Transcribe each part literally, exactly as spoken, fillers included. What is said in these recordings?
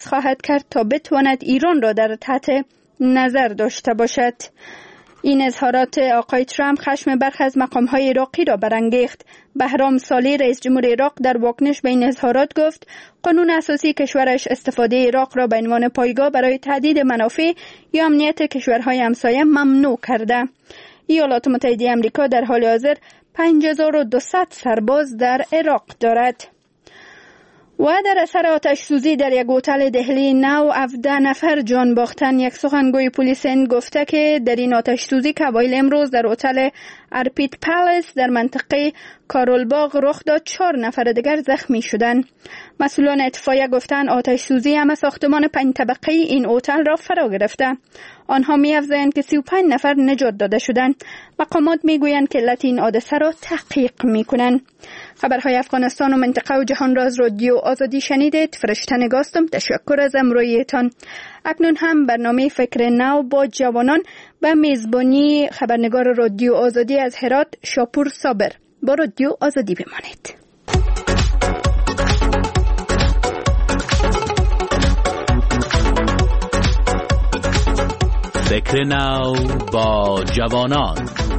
خواهد کرد تا بتواند ایران را در تحت نظر داشته باشد. این اظهارات آقای ترامپ خشم برخی از مقام‌های عراقی را برانگیخت. بهرام صالح رئیس جمهور عراق در واکنش به این اظهارات گفت قانون اساسی کشورش استفاده عراق را به عنوان پایگاه برای تهدید منافع یا امنیت کشورهای همسایه ممنوع کرده. ایالات متحده آمریکا در حال حاضر پنج هزار و دویست سرباز در عراق دارد. و در اثر آتش سوزی در یک هتل دهلی نو هفده نفر جان باختند. یک سخنگوی پلیس هند گفته که در این آتش سوزی که اوایل امروز در هتل ارپیت پالیس در منطقه کارولباغ رخ داد، چهار نفر دیگر زخمی شدند. مسئولان اطفائیه گفتند آتش سوزی همه ساختمان پنج طبقه این هتل را فرا گرفته. آنها می‌افزایند که سی و پنج نفر نجات داده شدند. مقامات میگویند که علت این حادثه را تحقیق میکنند. خبرهای افغانستان و منطقه و جهان را از رادیو آزادی شنیدید. فرشته نگاستم. تشکر از همراهیتان. اکنون هم برنامه فکر نو با جوانان و میزبانی خبرنگار رادیو آزادی از هرات شاپور صابر. با رادیو آزادی بمانید. فکر نو با جوانان.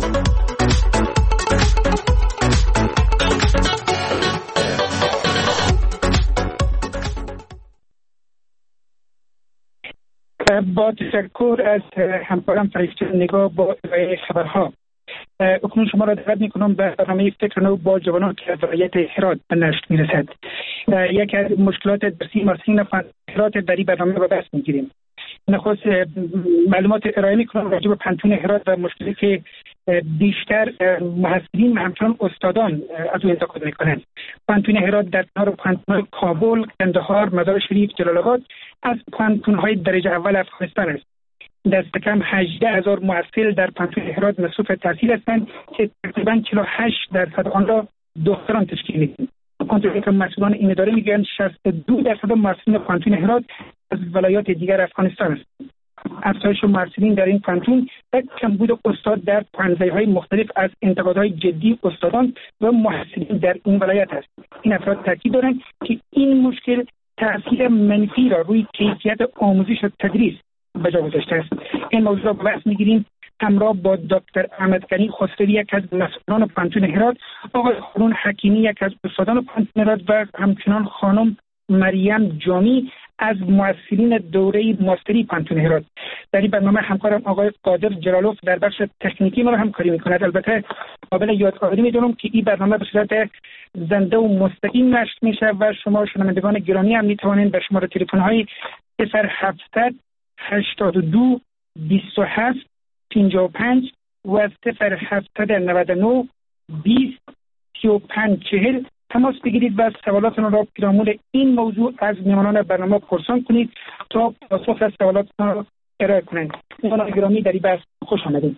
با تشکر از همکارم فرشته نگاه با ارائه خبرها. اکنون شما را دعوت میکنم به برنامه فکر نو با جوانان که از ولایت هرات به نشر میرسد. یکی از مشکلات درسی ماسین هرات در این برنامه را بحث میگیریم. نخست معلومات ارائه میکنم راجع به پانتون هرات و مشکلی که بیشتر محصلین و همچنان استادان از او انتقاد میکنند. پانتون هرات در کنار پانتون کابل، قندهار، مزار شریف، جلال آباد از پانتون‌های درجه اول افغانستان است. دست کم هجده هزار محصل در پانتون هرات مصروف تحصیل هستند که تقریباً چهل و هشت درصد آن را دختران تشکیل میدهند. آنطور که مسئولان این اداره میگویند شصت و دو درصد محصلین پانتون هرات از ولایات دیگر افغانستان است. افزایش محصلین در این پانتون و کمبود استاد در پانزه‌های مختلف از انتقادهای جدی استادان و محصلین در این ولایت است. این افراد تاکید دارند که این مشکل تأثیر منفی را روی کیفیت آموزش و تدریس به جا گذاشته است. این موضوع را بحث می‌گیریم همراه با دکتر احمد غنی خسروی، یک از مسئولان پانتون هرات، آقای هارون حکیمی، یک از استادان پانتون هرات و همچنان خانم مریم جامی از مؤثرین دوره ماستری پانتون هرات. در این برنامه همکارم آقای قادر جلالوف در بخش تکنیکی ما همکاری می‌کند. البته قابل یادآوری می‌دونم که این برنامه به صورت زنده و مستقیم نشر میشه و شما شنوندگان گرامی هم می‌توانید به شماره تلفن‌های صفر هفتصد هشتاد و دو بیست و هفت پنجاه و پنج و صفر هفتصد نود و نه بیست سی و پنج چهل تماس بگیرید و سوالاتتان را پیرامون این موضوع از میهمانان برنامه پرسان کنید تا پاسخ از سوالاتتان را ارائه کنند. میهمانان گرامی در این بحث خوش آمدید.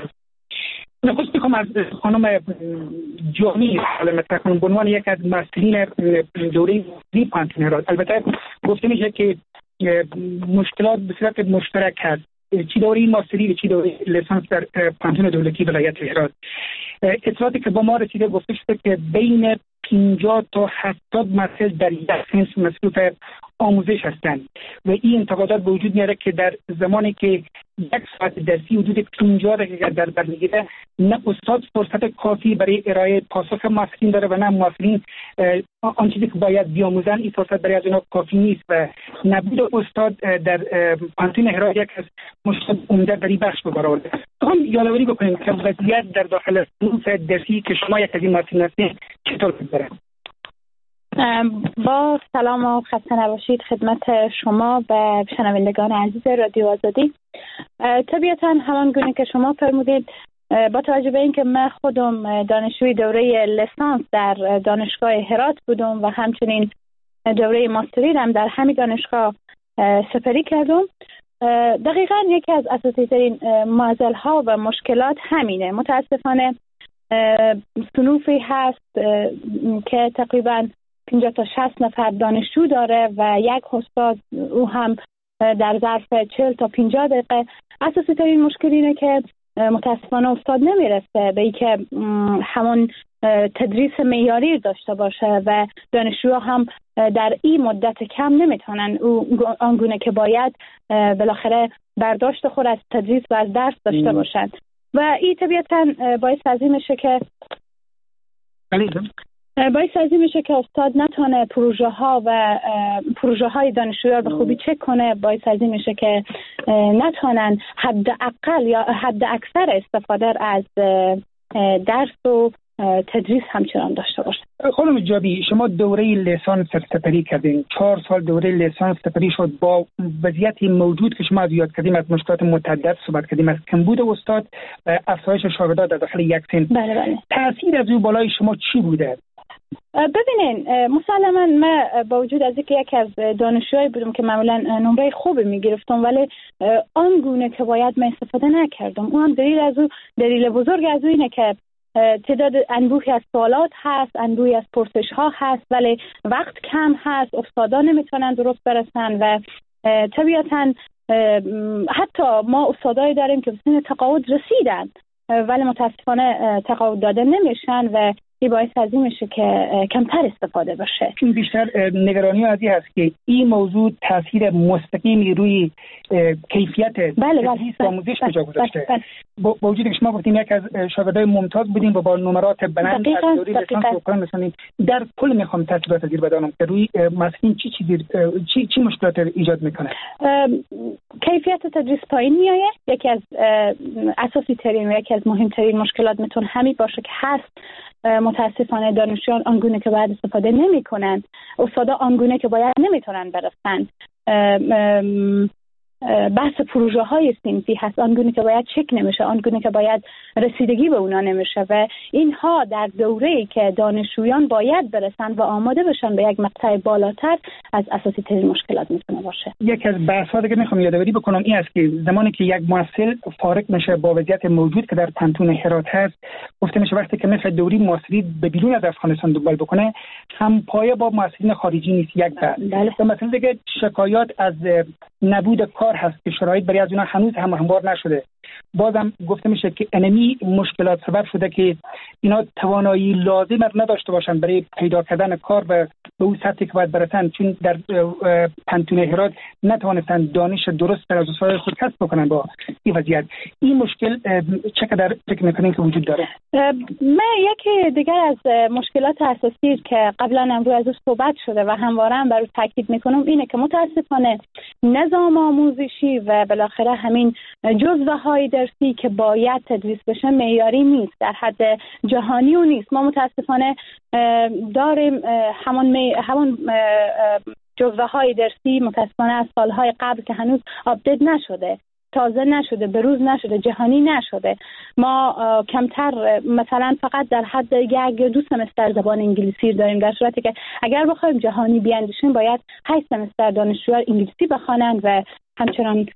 نخست میخوام از خانم جامی سوال مطرح کنم به عنوان یک از مسئولین دوره ماستری پانتون هرات. البته گفته میشه که مشکلات به صورت مشترک هست، چی دوره ماستری و چی دوره لیسانس در پانتون دولتی ولایت هرات. اطلاعاتی که با ما رسیده گفته شده که بین پنجاه تا هفتاد مسئول در یک سنس مصروف آموزش هستند و این انتقادات به وجود میاره که در زمانی که یک ساعت درسی حدود پنجاه دقیقه در بر میگیره، نه استاد فرصت کافی برای ارائه پاسخ محصلین داره و نه محصلین آن چیزی که باید بیاموزن این فرصت برای از اونها کافی نیست و نبود استاد در پانتون هرات یک از مشکلات عمده در این بخش به بار آورده. هم یادآوری بکنیم که وضعیت در داخل صنوف درسی که شما یک از این محصلین هستید چطور می‌گذره؟ با سلام و خسته نباشید خدمت شما و شنوندگان عزیز رادیو آزادی. طبیعتاً همان گونه که شما فرمودید، با توجه به اینکه من خودم دانشجوی دوره لیسانس در دانشگاه هرات بودم و همچنین دوره ماستری هم در همین دانشگاه سپری کردم، دقیقاً یکی از اساسی ترین معضل‌ها و مشکلات همینه. متاسفانه صنوفی هست که تقریباً پنجاه تا شصت نفر دانشجو داره و یک استاد، او هم در ظرف چهل تا پنجاه دقیقه. اساسی ترین مشکل اینه که متاسفانه استاد نمیرسه به اینکه همون تدریس معیاری داشته باشه و دانشجوها هم در این مدت کم نمیتونن آنگونه که باید بالاخره برداشت خود از تدریس و از درس داشته باشن و این طبیعتاً باعث از این میشه که باعث از این میشه که استاد نتونه پروژه ها و پروژه های دانشجویان به خوبی چک کنه. باعث از این میشه که نتونن حداقل یا حد اکثر استفاده از درس و تدریس همچنان داشته باشه. خانم جابی، شما دوره لیسانس سپری کردین، چهار سال دوره لیسانس سپری شد. با وضعیت موجود که شما از یاد کردیم، از مشکلات متعدد صحبت کردیم، از کمبود استاد، افزایش شاگردان در داخل یک سن. بله بله. تاثیر از او بالای شما چی بوده؟ ببینین، مسلماً من با وجود از اینکه یکی از دانشجوهایی بودم که معمولاً نمره خوبی میگرفتم، ولی آنگونه که باید من استفاده نکردم. اون هم دلیل از او دلیل بزرگ از او اینه که تعداد انبوهی از سوالات هست، انبوهی از پرسش ها هست، ولی وقت کم هست، استادان نمیتونن درست برسن و طبیعتاً حتی ما استادایی داریم که به سن تقاعد رسیدن ولی متاسفانه تقاعد داده نمیشن و این باعث از این میشه که کمتر استفاده بشه. این بیشتر نگرانی از این هست که این موضوع تاثیر مستقیمی روی کیفیت تدریس و آموزش کجا گذاشته. با وجود که شما گفتین یک از شاگردای ممتاز بودیم و با نمرات بلند از دوره لیسانس اوکراین رسیدین، در کل میخوام تاثیرات زیر بدانم که روی مسئولین چی چیزی چی چی مشکلات ایجاد میکنه؟ کیفیت تدریس پایین میایه. یکی از اساسی ترین و یکی از مهمترین مشکلات میتونه همین باشه که هست. متاسفانه دانشجویان آنگونه که باید استفاده نمی کنند، استادا آنگونه که باید نمیتونن برسن. بحث پروژه های صنفی هست، آنگونه که باید چک نمیشه، آنگونه که باید رسیدگی به اونا نمیشه و اینها در دوره‌ای که دانشجویان باید برسن و آماده بشن به یک مقطع بالاتر از اساسی ترین مشکلات میتونه باشه. یکی از بحث‌ها دیگه میخوام یادآوری بکنم این است که زمانی که یک محصل فارغ میشه با وضعیت موجود که در پنتون هرات هست، گفته میشه وقتی که میخواد دوری ماستری به بیرون از افغانستان دنبال بکنه، هم پایه با محصلین خارجی نیست. یک بحث مثلا دیگه شکایات از نبود کار هست که شرایط برای از اونها هنوز هم هموار نشده. بازم گفته میشه که انمی مشکلات سبب شده که اینا توانایی لازم را نداشته باشند برای پیدا کردن کار و به اون سطحی که باید برسن، چون در پنتون هرات نتوانستن دانش درست در از استاد خود کسب بکنن. با این وضعیت این مشکل چقدر فکر میکنین که وجود داره؟ من یکی دیگر از مشکلات اساسی که قبلا امروز از اون صحبت شده و همواره هم بر اون تاکید میکنم اینه که متاسفانه نظام آموزشی و بالاخره همین جزوه های درسی که باید تدریس بشه معیاری نیست، در حد جهانی و نیست. ما متاسفانه داریم همون همون جزوه های درسی متاسفانه از سالهای قبل که هنوز آپدیت نشده، تازه نشده، بروز نشده، جهانی نشده. ما کمتر مثلا فقط در حد یک دو سمستر زبان انگلیسی داریم، در صورتی که اگر بخوایم جهانی بیاندیشیم باید هشت سمستر دانشجوها انگلیسی بخوانند و همچنان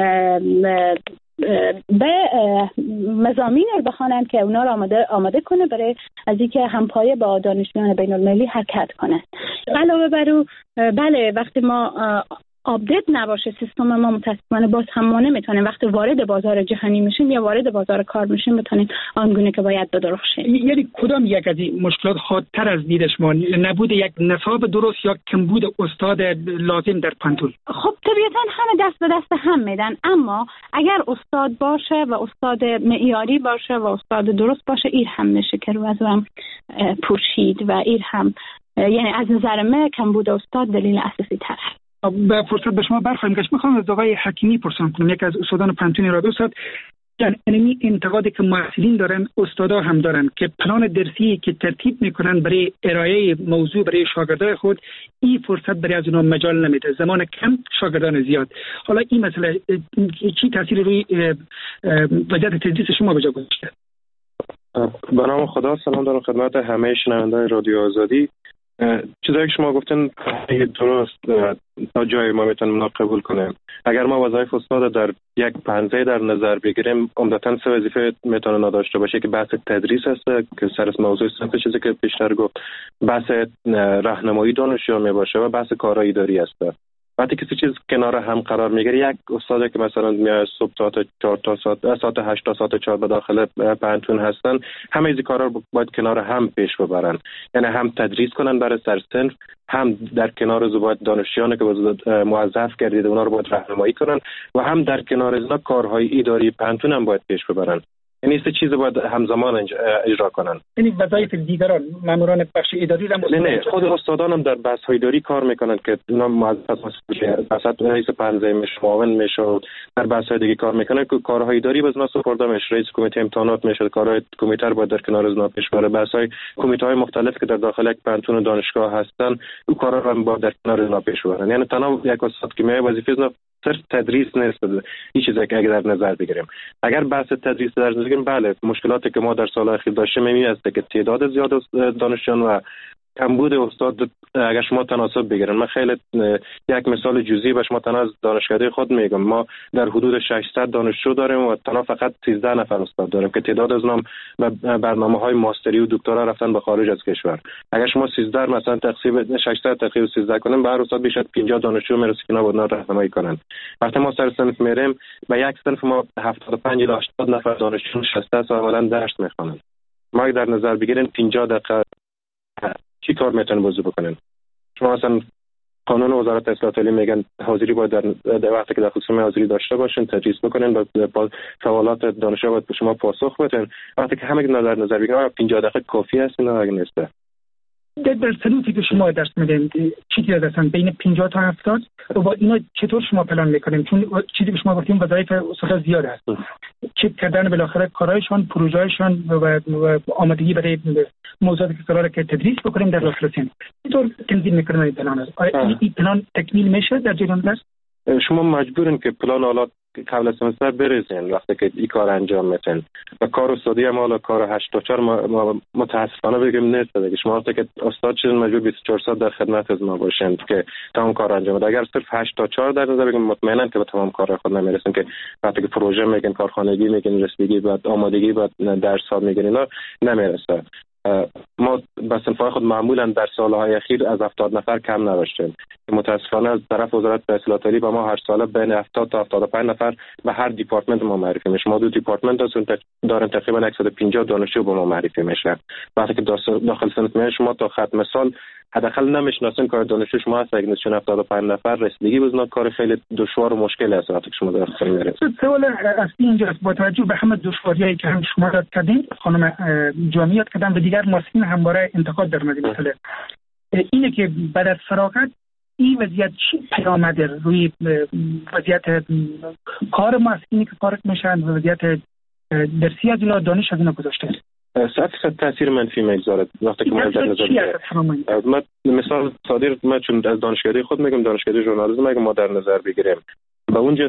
به مضامین رو بخوانند که اونا رو آماده آماده کنه برای از اینکه همپایه با دانشجویان بین المللی حرکت کنند. علاوه بر او بله وقتی ما آپدیت نباشه سیستم ما متاسفانه باز هم ما نمیتونیم وقتی وارد بازار جهانی میشیم یا وارد بازار کار میشیم بتونیم آنگونه که باید بدرخشیم. یعنی کدام یک از این مشکلات حادتر از دید شما؟ نبود یک نصاب درست یا کمبود استاد لازم در پنتون؟ خب طبیعتا همه دست به دست هم میدن، اما اگر استاد باشه و استاد معیاری باشه و استاد درست باشه ایر هم میشه که رو از هم پوشید و ایر هم یعنی از نظر من کمبود استاد دلیل اساسی تر است. به فرصت به شما برخواهیم گشت. میخوام از آقای حکیمی پرسان کنم، یک از استادان پنتون را. استاد جان، اینمی انتقادی که محصلین دارن استادا هم دارن که پلان درسی که ترتیب میکنن برای ارائه موضوع برای شاگردای خود این فرصت برای از اونها مجال نمیده، زمان کم شاگردان زیاد. حالا این مسئله چی تاثیر روی وضعیت تدریس شما به جا گذاشته؟ به نام خدا، سلام دارم خدمت همه شنوندگان رادیو آزادی. چیزایی که شما گفتن درست تا جای ما میتونیم اونا قبول کنیم. اگر ما وظایف استاد در یک پنزه در نظر بگیریم، عمدتاً سه وظیفه میتونه نداشته باشه که بحث تدریس هست که سر از موضوع صنف چیزی که بیشتر گفت، بحث راهنمایی دانشجو می باشه و بحث کارهای اداری هست. وقتی کسی چیز کنار هم قرار میگیره، یک استادی که مثلا میاد صبح ساعت چهار تا ساعت ساعت هشت تا ساعت چهار به داخل پانتون هستن، همه این کارا باید کنار هم پیش ببرن. یعنی هم تدریس کنن برای سر صنف، هم در کنار از باید دانشجویانی که موظف گردیده اونا رو باید راهنمایی کنن و هم در کنار از کارهای اداری پانتون هم باید پیش ببرن. یعنی سه چیز باید همزمان اجرا کنن. یعنی وظایف دیگران ماموران بخش اداری هم نه نه خود استادان هم در بحث های اداری کار میکنن که اونا موظف هستن، رئیس پنزه میشه، معاون میشه، در بحث های دیگه کار میکنن که کارهای اداری باز اونا سپرده میشه. رئیس کمیته امتحانات میشه، کارهای کمیته رو باید در کنار از اونا پیش بره. بحث های کمیته های مختلف که در داخل یک پانتون و دانشگاه هستن، اون کارا رو هم باید در کنار اونا پیش ببرن. یعنی تنها یک استاد که میای وظیفه از صرف تدریس نیست. این چیزی که اگر در نظر بگیریم، اگر بحث تدریس در نظر بگیریم، بله مشکلاتی که ما در سال اخیر داشتیم این است که تعداد زیاد دانشجویان و کمبود استاد اگر شما تناسب بگیرن. من خیلی یک مثال جزئی به شما تنها از دانشکده خود میگم. ما در حدود ششصد دانشجو داریم و تنها فقط سیزده نفر استاد داریم که تعداد از اونها به برنامه‌های ماستری و دکترا رفتن به خارج از کشور. اگر شما سیزده مثلا تقسیم ششصد تقسیم سیزده کنیم، به هر استاد بیش از پنجاه دانشجو میرسه که اینا باید راهنمایی کنن. وقتی ما سر صنف میریم، به یک صنف ما هفتاد و پنج الی هشتاد نفر دانشجو نشسته عملاً درس میخوانن. ما در نظر بگیریم پنجاه دقیقه چی کار میتونن بازی بکنن؟ شما مثلا قانون وزارت اطلاعات علیه میگن حاضری باید در, در وقتی که در خصوص حاضری داشته باشین، تدریس بکنین و سوالات دانشجو باید به شما پاسخ بدن. وقتی که همه در نظر بگیرن پنجاه دقیقه کافی است نه اگه نیست. در در سنوتی که شما درس میدین چی تعداد هستن؟ بین پنجاه تا هفتاد و اینا چطور شما پلان میکنین؟ چون چیزی که شما گفتین وظایف استاد زیاد هست. چک کردن بالاخره کارهایشان، پروژه‌هایشان و آمادگی برای موضوعاتی که قراره که تدریس بکنیم در داخل سن. چطور تنظیم میکنین این پلان؟ این پلان تکمیل میشه در جریان درس؟ شما مجبورین که پلان حالا قبل از سمستر بریزین وقتی که این کار انجام میتن. و کار استادی هم حالا کار هشت تا چهار متاسفانه بگم نیست دیگه. شما وقتی که استاد شدین مجبور بیست و چهار ساعت در خدمت از ما باشین که تمام کار انجام بده. اگر صرف هشت تا چهار در نظر بگیم مطمئنا که به تمام کار خود نمیرسین، که وقتی که پروژه میگن، کارخانگی میگن، رسیدگی بعد آمادگی بعد درس ها میگن، اینا نمیرسه. ما به صنف‌های خود معمولا در سالهای اخیر از هفتاد نفر کم نداشتیم. متاسفانه از طرف وزارت اطلاعات علیه با ما هر ساله بین هفتاد تا هفتاد و پنج نفر به هر دیپارتمنت ما معرفی میشه. ما دو دیپارتمنت داریم، تقریبا صد و پنجاه دانشجو به ما معرفی میشه. وقتی که داخل سنف میشه شما تا ختم سال حداقل نمیشناسین کار دانشجو شما هست. اگه نشون هفتاد و پنج نفر رسیدگی بزنه کار خیلی دشوار و مشکل است وقتی شما داخل میرید. سوال اصلی اینجا است، با توجه به همه دشواریایی که هم شما داد کردین، خانم جامیات کردن و دیگر ماسین همواره انتقاد در مورد مثلا اینه که بعد از فراغت این وضعیت چی پیامد روی وضعیت کار ماسینی که کار میشن و وضعیت درسی از اینا، دانش از اینا گذاشته؟ صد صد تاثیر منفی میگذارد. وقتی که ما در نظر بگیریم، مثال صادر ما چون از دانشکده خود میگم، دانشکده ژورنالیسم میگم، ما در نظر بگیریم با اونجا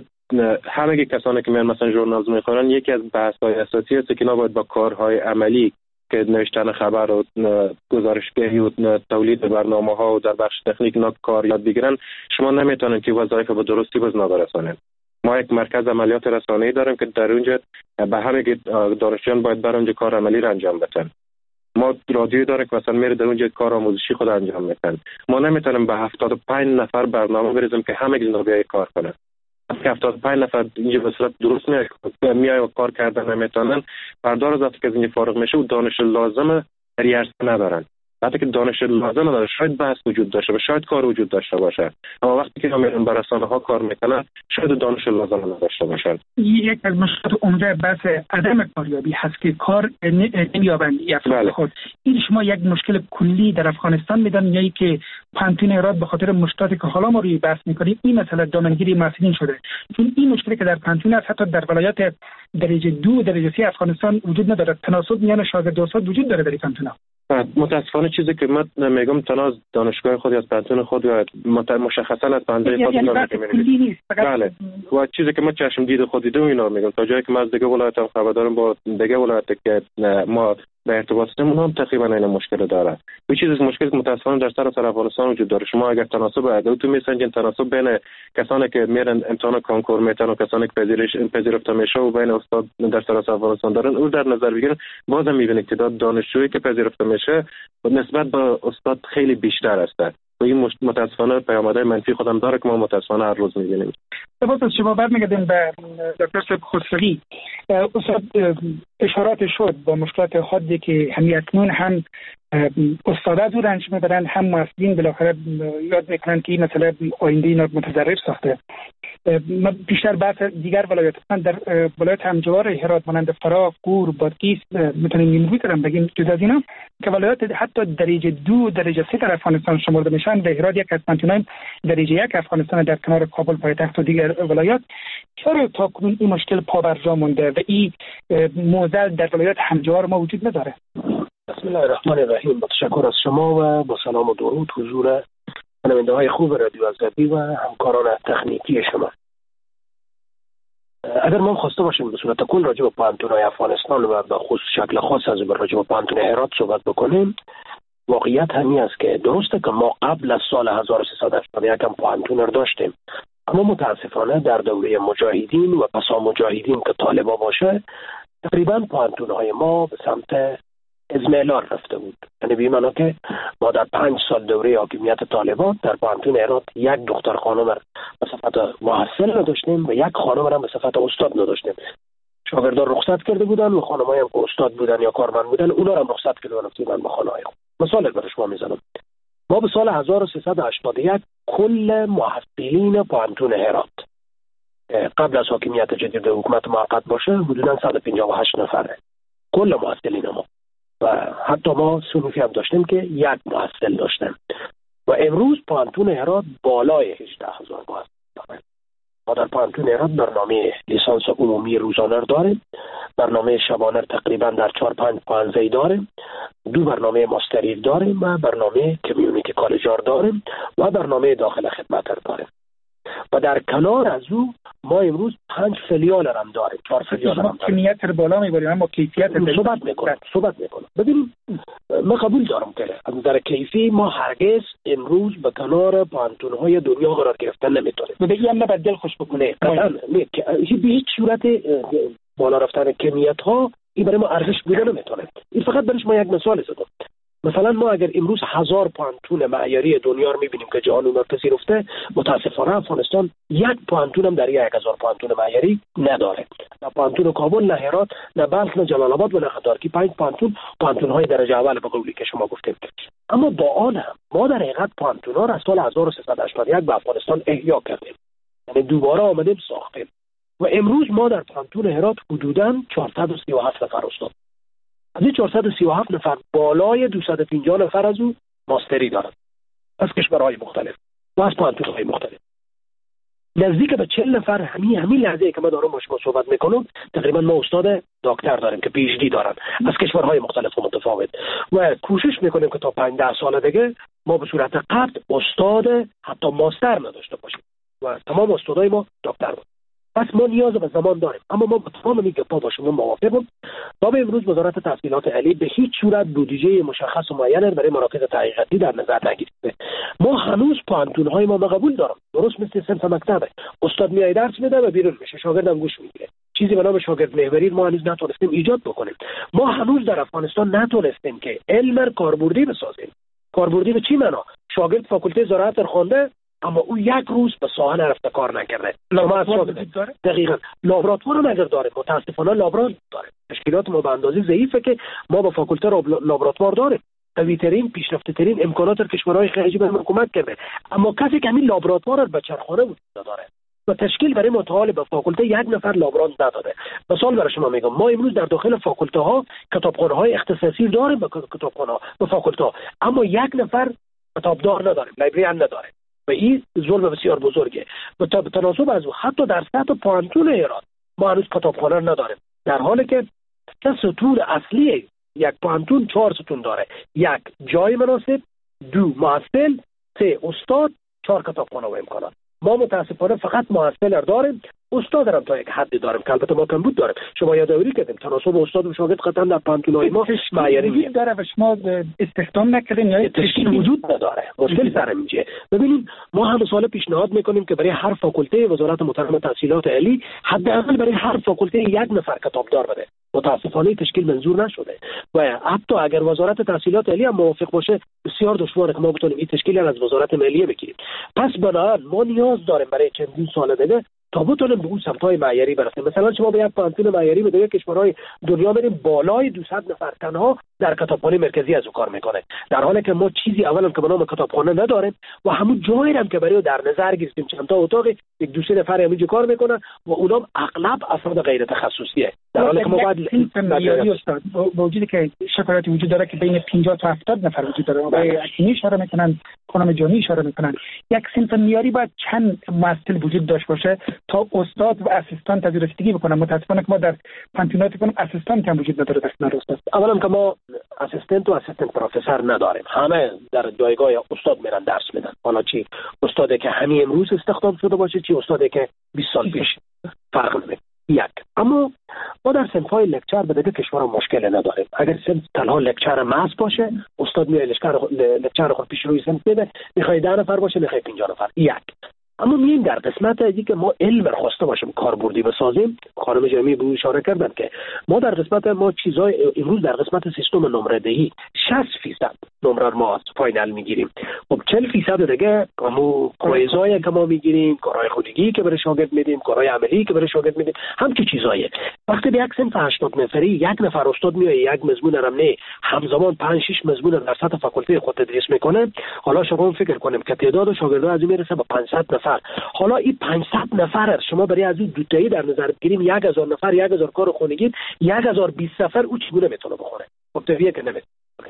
همه کسانی که میان مثلا ژورنالیسم میخونن، یکی از بحث‌های اساسی است که نباید با کارهای عملی که نوشتن خبر و گزارشگری و تولید برنامه‌ها و در بخش تکنیک نا کار یاد بگیرن، شما نمیتونن که وظایف به درستی باز برسانید. ما یک مرکز عملیات رسانه‌ای داریم که در اونجا به همه دانشجویان باید بر اونجا کار عملی را انجام بدن. ما رادیویی داریم که مثلا میره در اونجا کار آموزشی خود انجام میدن. ما نمیتونیم به هفتاد و پنج نفر برنامه بریزیم که همه اینا بیای کار کنن. که هفتاد و پنج نفر اینجا به صورت درست میای میای و کار کردن نمیتونن. بردار از وقتی که از اینجا فارغ میشه و دانش لازمه در عرصه ندارن. وقتی که دانش لازم نداره، شاید بحث وجود داشته باشه، شاید کار وجود داشته باشه، اما وقتی که میرن بر رسانه ها کار میکنن شاید دانش لازم نداشته باشن. یک از مشکلات عمده بحث عدم کاریابی هست که کار نمیابند افراد خود. این شما یک مشکل کلی در افغانستان میدن یا که پانتون هرات به خاطر مشکلاتی که حالا ما روی بحث میکنیم این مسئله دامنگیری محصلین شده؟ چون این مشکلی که در پانتون است حتی در ولایات درجه دو درجه سه افغانستان وجود نداره. تناسب میان شاگرد و استاد وجود داره در پانتون. متاسفانه چیزی که من میگم تنها از دانشگاه خود از پانتون خود یا مشخصا از پنجره خود نمیگم. بله و چیزی که ما چشم دید خود دیدم اینا میگم. تا جایی که من از دیگه ولایت هم خبر دارم با دیگه ولایت که ما به ارتباط هستیم اونها هم تقریبا این مشکل داره. این چیز مشکلی که متاسفانه در سراسر افغانستان وجود داره. شما اگر تناسب اگر تو میسنجین تناسب بین کسانی که میرن امتحان کنکور میتن و کسانی که پذیرش پذیرفته میشه و بین استاد در سراسر افغانستان دارن او در نظر بگیرن، بازم میبینید که دانشجویی که پذیرفته میشه نسبت به استاد خیلی بیشتر است. و این متاسفانه پیامدهای منفی خودم داره که ما متاسفانه هر روز می‌بینیم. سپاس از شما. برمیگردیم به دکتر صاحب خسروی. استاد اشارات شد با مشکلات حادی که همین اکنون هم استاد از او رنج میبرند، هم مسئولین بالاخره یاد میکنند که این مسئله آینده اینا متضرر ساخته. ما بیشتر بحث دیگر ولایات در ولایت همجوار هرات مانند فراق، گور، بادغیس میتونیم نیمروی کردن بگیم جز از اینا که ولایات حتی درجه دو درجه سه در افغانستان شمرده میشن و هرات یک از پنجتونای درجه یک افغانستان در کنار کابل پایتخت و دیگر ولایات. چرا تا کنون این مشکل پا بر جا مونده و این معضل در ولایات همجوار ما وجود نداره؟ بسم الله الرحمن الرحیم. با تشکر از شما و با سلام و درود حضور شنونده های خوب رادیو آزادی و همکاران تکنیکی شما. اگر ما خواسته باشیم به صورت کل راجع به پوهنتون‌های افغانستان و به خصوص شکل خاص از راجع به پوهنتون هرات صحبت بکنیم، واقعیت همین است که درسته که ما قبل از سال هزار و سیصد و هشتاد و یک هم پوهنتون رو داشتیم، اما متاسفانه در دوره مجاهدین و پسا مجاهدین که طالبا باشه تقریبا پوهنتون‌های ما به سمت ازمهلال رفته بود. یعنی به معنی که ما در پنج سال دوره حاکمیت طالبان در پوهنتون هرات یک دختر خانم را به صفت محصل نداشتیم و یک خانم را به صفت استاد نداشتیم. شاگردان رخصت کرده بودن و خانمایی هم که استاد بودن یا کارمند بودن اونا را رخصت کرده بودن به خانه‌های خود. مثال برای شما میزنم. ما به سال هزار و سیصد و هشتاد و یک کل محصلین پوهنتون هرات قبل از حاکمیت جدید حکومت موقت باشه حدوداً صد و پنجاه و هشت نفره. کل محصلین ما و حتی ما صنوفی هم داشتیم که یک محصل داشتیم و امروز پوهنتون هرات بالای هجده هزار محصل داره. ما در پوهنتون هرات برنامه لیسانس عمومی روزانه داریم، برنامه شبانه تقریبا در چهار پنج پانزده داریم، دو برنامه ماستری داریم و برنامه کمیونیتی کالجار داریم و برنامه داخل خدمت داریم. و در کنار از او ما امروز پنج فیلیال هم داریم، چهار فیلیال هم داریم. کمیت بالا میبریم اما کیفیت صحبت میکنم صحبت میکنم ببینیم، من قبول دارم که از نظر کیفی ما هرگز امروز به کنار پوهنتون‌های دنیا قرار گرفتن نمیتونیم. بگی هم نباید دل خوش بکنه. به هیچ صورت بالا رفتن کمیت ها این برای ما ارزش بوده نمیتونه. این فقط برایش ما یک مثال زدم. مثلا ما اگر امروز هزار پوهنتون معیاری دنیا رو میبینیم که جهان اون رو پذیرفته، متاسفانه افغانستان یک پوهنتون هم در یک هزار پوهنتون معیاری نداره. نه پوهنتون کابل، نه هرات، نه بلخ، نه جلال آباد و نه خدارکی. پنج پوهنتون پوهنتون های درجه اول به قولی که شما گفتیم. اما با آن هم ما در حقیقت پوهنتون ها را از سال هزار و سیصد و هشتاد و یک به افغانستان احیا کردیم، یعنی دوباره آمدیم ساختیم و امروز ما در پوهنتون هرات حدوداً چهارصد و سی و هفت نفر استاد. از این چهارصد و سی و هفت نفر بالای دویست و پنجاه نفر از او ماستری دارند از کشورهای مختلف و از پوهنتون‌های مختلف. نزدیک به چهل نفر همین همین لحظه که ما دارم با شما صحبت میکنم تقریبا ما استاد دکتر داریم که پی اچ دی دارن از کشورهای مختلف و متفاوت و کوشش میکنیم که تا پنج ده سال دیگه ما به صورت قطع استاد حتی ماستر نداشته باشیم و تمام استادای ما دکتر باشن. پس ما نیاز به زمان داریم، اما ما با تمام این گپا با شما موافقم. تا به امروز وزارت تحصیلات عالی به هیچ صورت بودجه مشخص و معین برای مراکز تحقیقاتی در نظر نگرفته. ما هنوز پوهنتون‌های ما قبول دارم، درست مثل صنف مکتبه، استاد میاد درس میده و بیرون میشه، شاگردم گوش میگیره. چیزی به نام شاگرد محوری ما هنوز نتونستیم ایجاد بکنیم. ما هنوز در افغانستان نتونستیم که علم کاربردی بسازیم. کاربردی به چی معنا؟ شاگرد فاکولته زراعت خونده اما او یک روز به ساحه نرفته کار نکرده. لابراتوار داره؟ دقیقاً. لابراتوار هم اگر داره، متاسفانه لابراتوار داره. تشکیلات ما به اندازه ضعیفه که ما با فاکولته لابراتوار داریم. قوی‌ترین، پیشرفته‌ترین امکانات در کشورهای خلیجی به ما کمک کرده. اما کسی که همین لابراتوار رو به چرخانه وجود داره و تشکیل برای مطالعه به فاکولته یک نفر لابرانت نداده. مثال برای شما میگم، ما امروز در داخل فاکولته ها کتابخانه‌های اختصاصی داریم به کتابخانه‌ها و فاکولته، اما یک نفر کتابدار نداریم، لایبرری نداره. و این ظلم بسیار بزرگه. و تا تناسب از او حتی در سطح پوهنتون ایران ما هنوز کتابخانه نداریم، در حالی که سه ستون اصلی یک پوهنتون چهار ستون داره: یک جای مناسب، دو محصل، سه استاد، چهار کتابخانه و امکانات. ما متاسفانه فقط محصل داریم، استاد هم تا یک حدی داریم که البته ما کمبود داریم. شما یادآوری کردیم تناسب استاد و شاگرد قطعا در پانتونای ما معیاری وجود داره و شما استخدام نکردین یا تشکیل وجود نداره. مشکل سر اینجه. ببینید ما هم سوال پیشنهاد میکنیم که برای هر فاکولته وزارت محترم تحصیلات عالی حداقل برای هر فاکولته یک نفر کتابدار بده. متاسفانه تشکیل منظور نشده و حتی اگر وزارت تحصیلات عالی هم موافق باشه بسیار دشواره که ما بتونیم این تشکیل از وزارت مالیه بگیریم. پس بنابراین ما نیاز داریم برای چندین سال دیگه تا بتونیم به اون سمت‌های معیاری برسیم. مثلا شما به یک پانتون معیاری به دیگه کشورهای دنیا بریم بالای دویست نفر تنها در کتابخانه مرکزی از او کار میکنه، در حالی که ما چیزی اولا که به نام کتابخانه نداریم و همون جایی هم که برای در نظر گرفتیم چند تا اتاق یک دو سه نفر همینجا کار میکنن و اونم اغلب افراد غیر تخصصیه، در حالی که ما باید معیاری استاد با وجودی که شکایاتی وجود داره که بین پنجاه تا هفتاد نفر وجود داره و اکنی اشاره میکنن خانم جانی اشاره میکنن یک صنف معیاری باید چند مؤثر وجود داشته باشه تا استاد و اسیستانت از رسیدگی بکنن. متاسفانه که ما در پانتونات کنم اسیستانت هم وجود نداره. در استاد اولا که ما اسیستنت و اسیستنت پروفسور نداریم، همه در جایگاه استاد میرن درس میدن، حالا چی استادی که همین امروز استخدام شده باشه چی استادی که بیست سال پیش، فرق نمیکنه. یک اما ما در صنف‌های لکچر به دیگه کشورها مشکل نداریم. اگر صنف تنها لکچر محض باشه استاد میاد لکچر لکچر خود پیش روی صنف میده، میخوای ده نفر باشه میخوای پنجاه نفر. یک اما مییم در قسمت ازی که ما علم خواسته باشیم کاربردی بسازیم. خانم جمی به اشاره کردن که ما در قسمت ما چیزای امروز در قسمت سیستم نمره دهی شصت درصد نمره ما از فاینال میگیریم. خب چهل درصد دیگه همون کویزایی که ما میگیریم، کارهای خودگی که برای شاگرد میدیم، کارهای عملی که برای شاگرد میدیم، هم که چیزایه. وقتی به یک صنف هشتاد نفری یک نفر استاد میاد یک مضمون رو نه همزمان پنج شش مضمون در سطح فاکولته خود تدریس میکنه، حالا شما فکر کنیم که تعداد شاگردان از این میرسه به پانصد نفر. حالا این پانصد نفر شما برای از این دو تایی در نظر بگیریم یک هزار نفر یک هزار کار خونگی یک هزار و بیست نفر او چگونه میتونه بخوره؟ متویه که نمیتونه.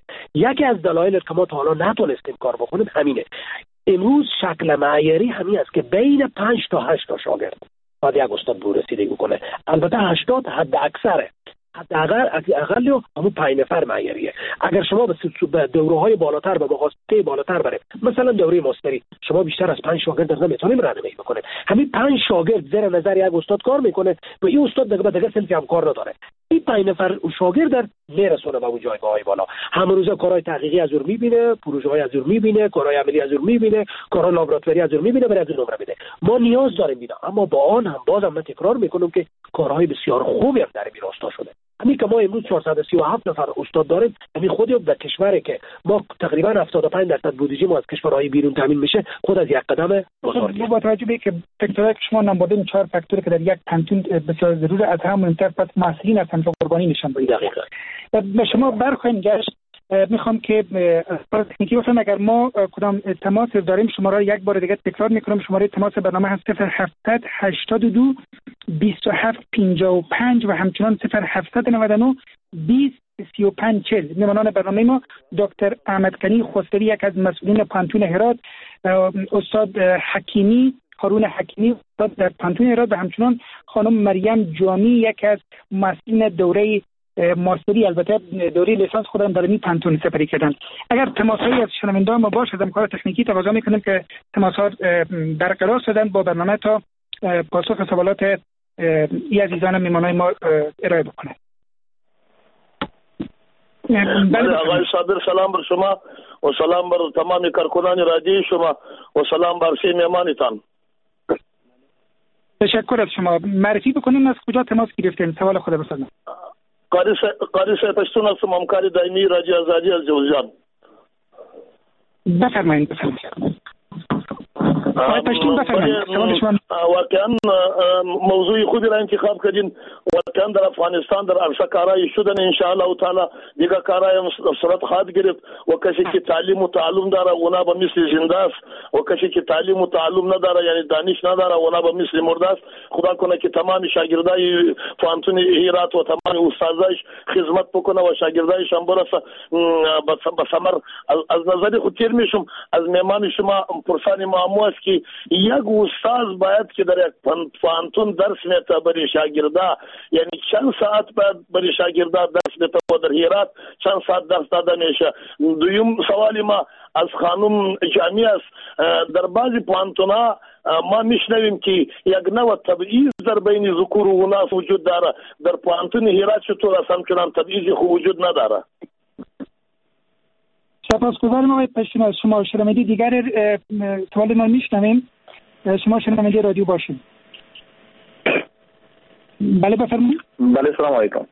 یکی از دلایل که ما تا حالا نتونستیم کار بکنیم همینه. امروز شکل معیاری همین است که بین پنج تا هشت تا شاگرد باید یک استاد به رسیدگی کنه. البته هشتاد حد اکثره، حداقل اقل همون پنج نفر معیاریه. اگر شما به دوره‌های بالاتر و مقاصد بالاتر برید، مثلا دوره ماستری، شما بیشتر از پنج شاگرد در نمیتونید راهنمایی بکنید. همین پنج شاگرد زیر نظر یک استاد کار میکنه و این استاد دیگه دیگه صنفی هم کار نداره. این پنج نفر شاگرد در میرسونه به اون جایگاه‌های بالا. هم روزا کارهای تحقیقی از اون میبینه، پروژه‌های از اون میبینه، کارهای عملی از اون میبینه، کارهای لابراتواری از اون میبینه، برای از اون نمره میده. ما نیاز داریم اینا، اما با آن هم بازم من تکرار میکنم که کارهای بسیار خوبی هم در این راستا شده. همین که ما امروز چهارصد و سی و هفت نفر استاد داریم، همین خودی در کشوری که ما تقریبا هفتاد و پنج درصد بودجه ما از کشورهای بیرون تامین میشه، خود از یک قدم بزرگه. با توجه به که فکتورهای که شما نام بردین چهار فاکتوری که در یک پانتون بسیار ضروره، از هم مهمتر پس مسئولین از هم قربانی نشان بدید. دقیقاً. به شما برخواهیم گشت. میخوام که از تکنیکی واسه اگر ما کدام تماس داریم شماره یک بار دیگه تکرار میکنم. شماره تماس برنامه هست صفر هفتصد هشتاد و دو بیست و هفت پنجاه و پنج و همچنان صفر هفتصد نود و نه بیست سی و پنج چهل. میهمانان برنامه ما دکتر احمد کنی خسروی، یک از مسئولین پانتون هرات، استاد حکیمی هارون حکیمی استاد در پانتون هرات و همچنان خانم مریم جامی، یک از مسئولین دوره ماستری، البته دوره لیسانس خودم در این پانتون سپری کردن. اگر تماس‌هایی از شنوندگان ما باشه، از کار تکنیکی تقاضا می‌کنیم که تماس‌ها برقرار شدن با برنامه تا پاسخ سوالات ای عزیزان میهمانای ما ارائه بکنه. بله آقای صابر، سلام بر شما و سلام بر تمام کارکنان رادیو شما و سلام بر سی مهمانتان. تشکر از شما. معرفی بکنیم از کجا تماس گرفتین؟ سوال خود بسازم. قاری قاری صاحب پشتون هستم، همکار دائمی رادیو آزادی از جوزجان. بفرمایید بفرمایید. واقعا موضوع خودی را انتخاب کردین. واقعا در افغانستان در عرصه کارایی شدن ان شاء الله تعالی دیگه کارایی صورت خواهد گرفت و کسی که تعلیم و تعلم داره اونا به مثل زنده است و کسی که تعلیم و تعلم نداره یعنی دانش نداره اونا به مثل مرده است. خدا کنه که تمام شاگردای پانتون هرات و تمام استادایش خدمت بکنه و شاگردایش هم برسه به ثمر. از نظر خود تیر میشم از مهمان شما پرسان معمو است که یک استاد باید که در یک پانتون درس میته برای شاگردا، یعنی چند ساعت بعد برای شاگردا درس میته و در هرات چند ساعت درس داده میشه. دویم سوالی ما از خانم جامعه است، در بعضی پانتونا ما میشنویم که یک نوع تبعیض در بین ذکور و اناث وجود داره. در پانتون هرات چطور است؟ همچنان تبعیضی خوب وجود نداره. سپاسگزارم آقای پشتین از شما. شنونده دیگر سوال ما میشنویم. شما شنونده رادیو باشید. بله بفرمایید. بله سلام علیکم.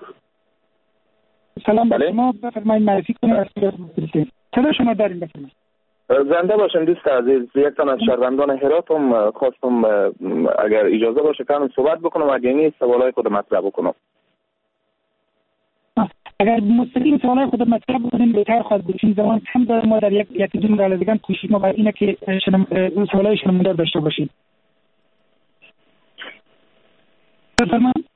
سلام بله. شما بفرمایید معرفی کنید از صدا شما داریم بفرمایید. زنده باشم دوست عزیز. یک تن از شهروندان هراتم خواستم اگر اجازه باشه کمی صحبت بکنم، اگر نیست سوالای خود مطرح بکنم. اگر مستقیم سوالای خود مطرح بکنیم بهتر خواهد بود، چون زمان کم داریم. ما در یک یکی دو مقاله دیگه کوشش ما بر اینه که شنم سوالای شنونده داشته باشیم. بفرمایید.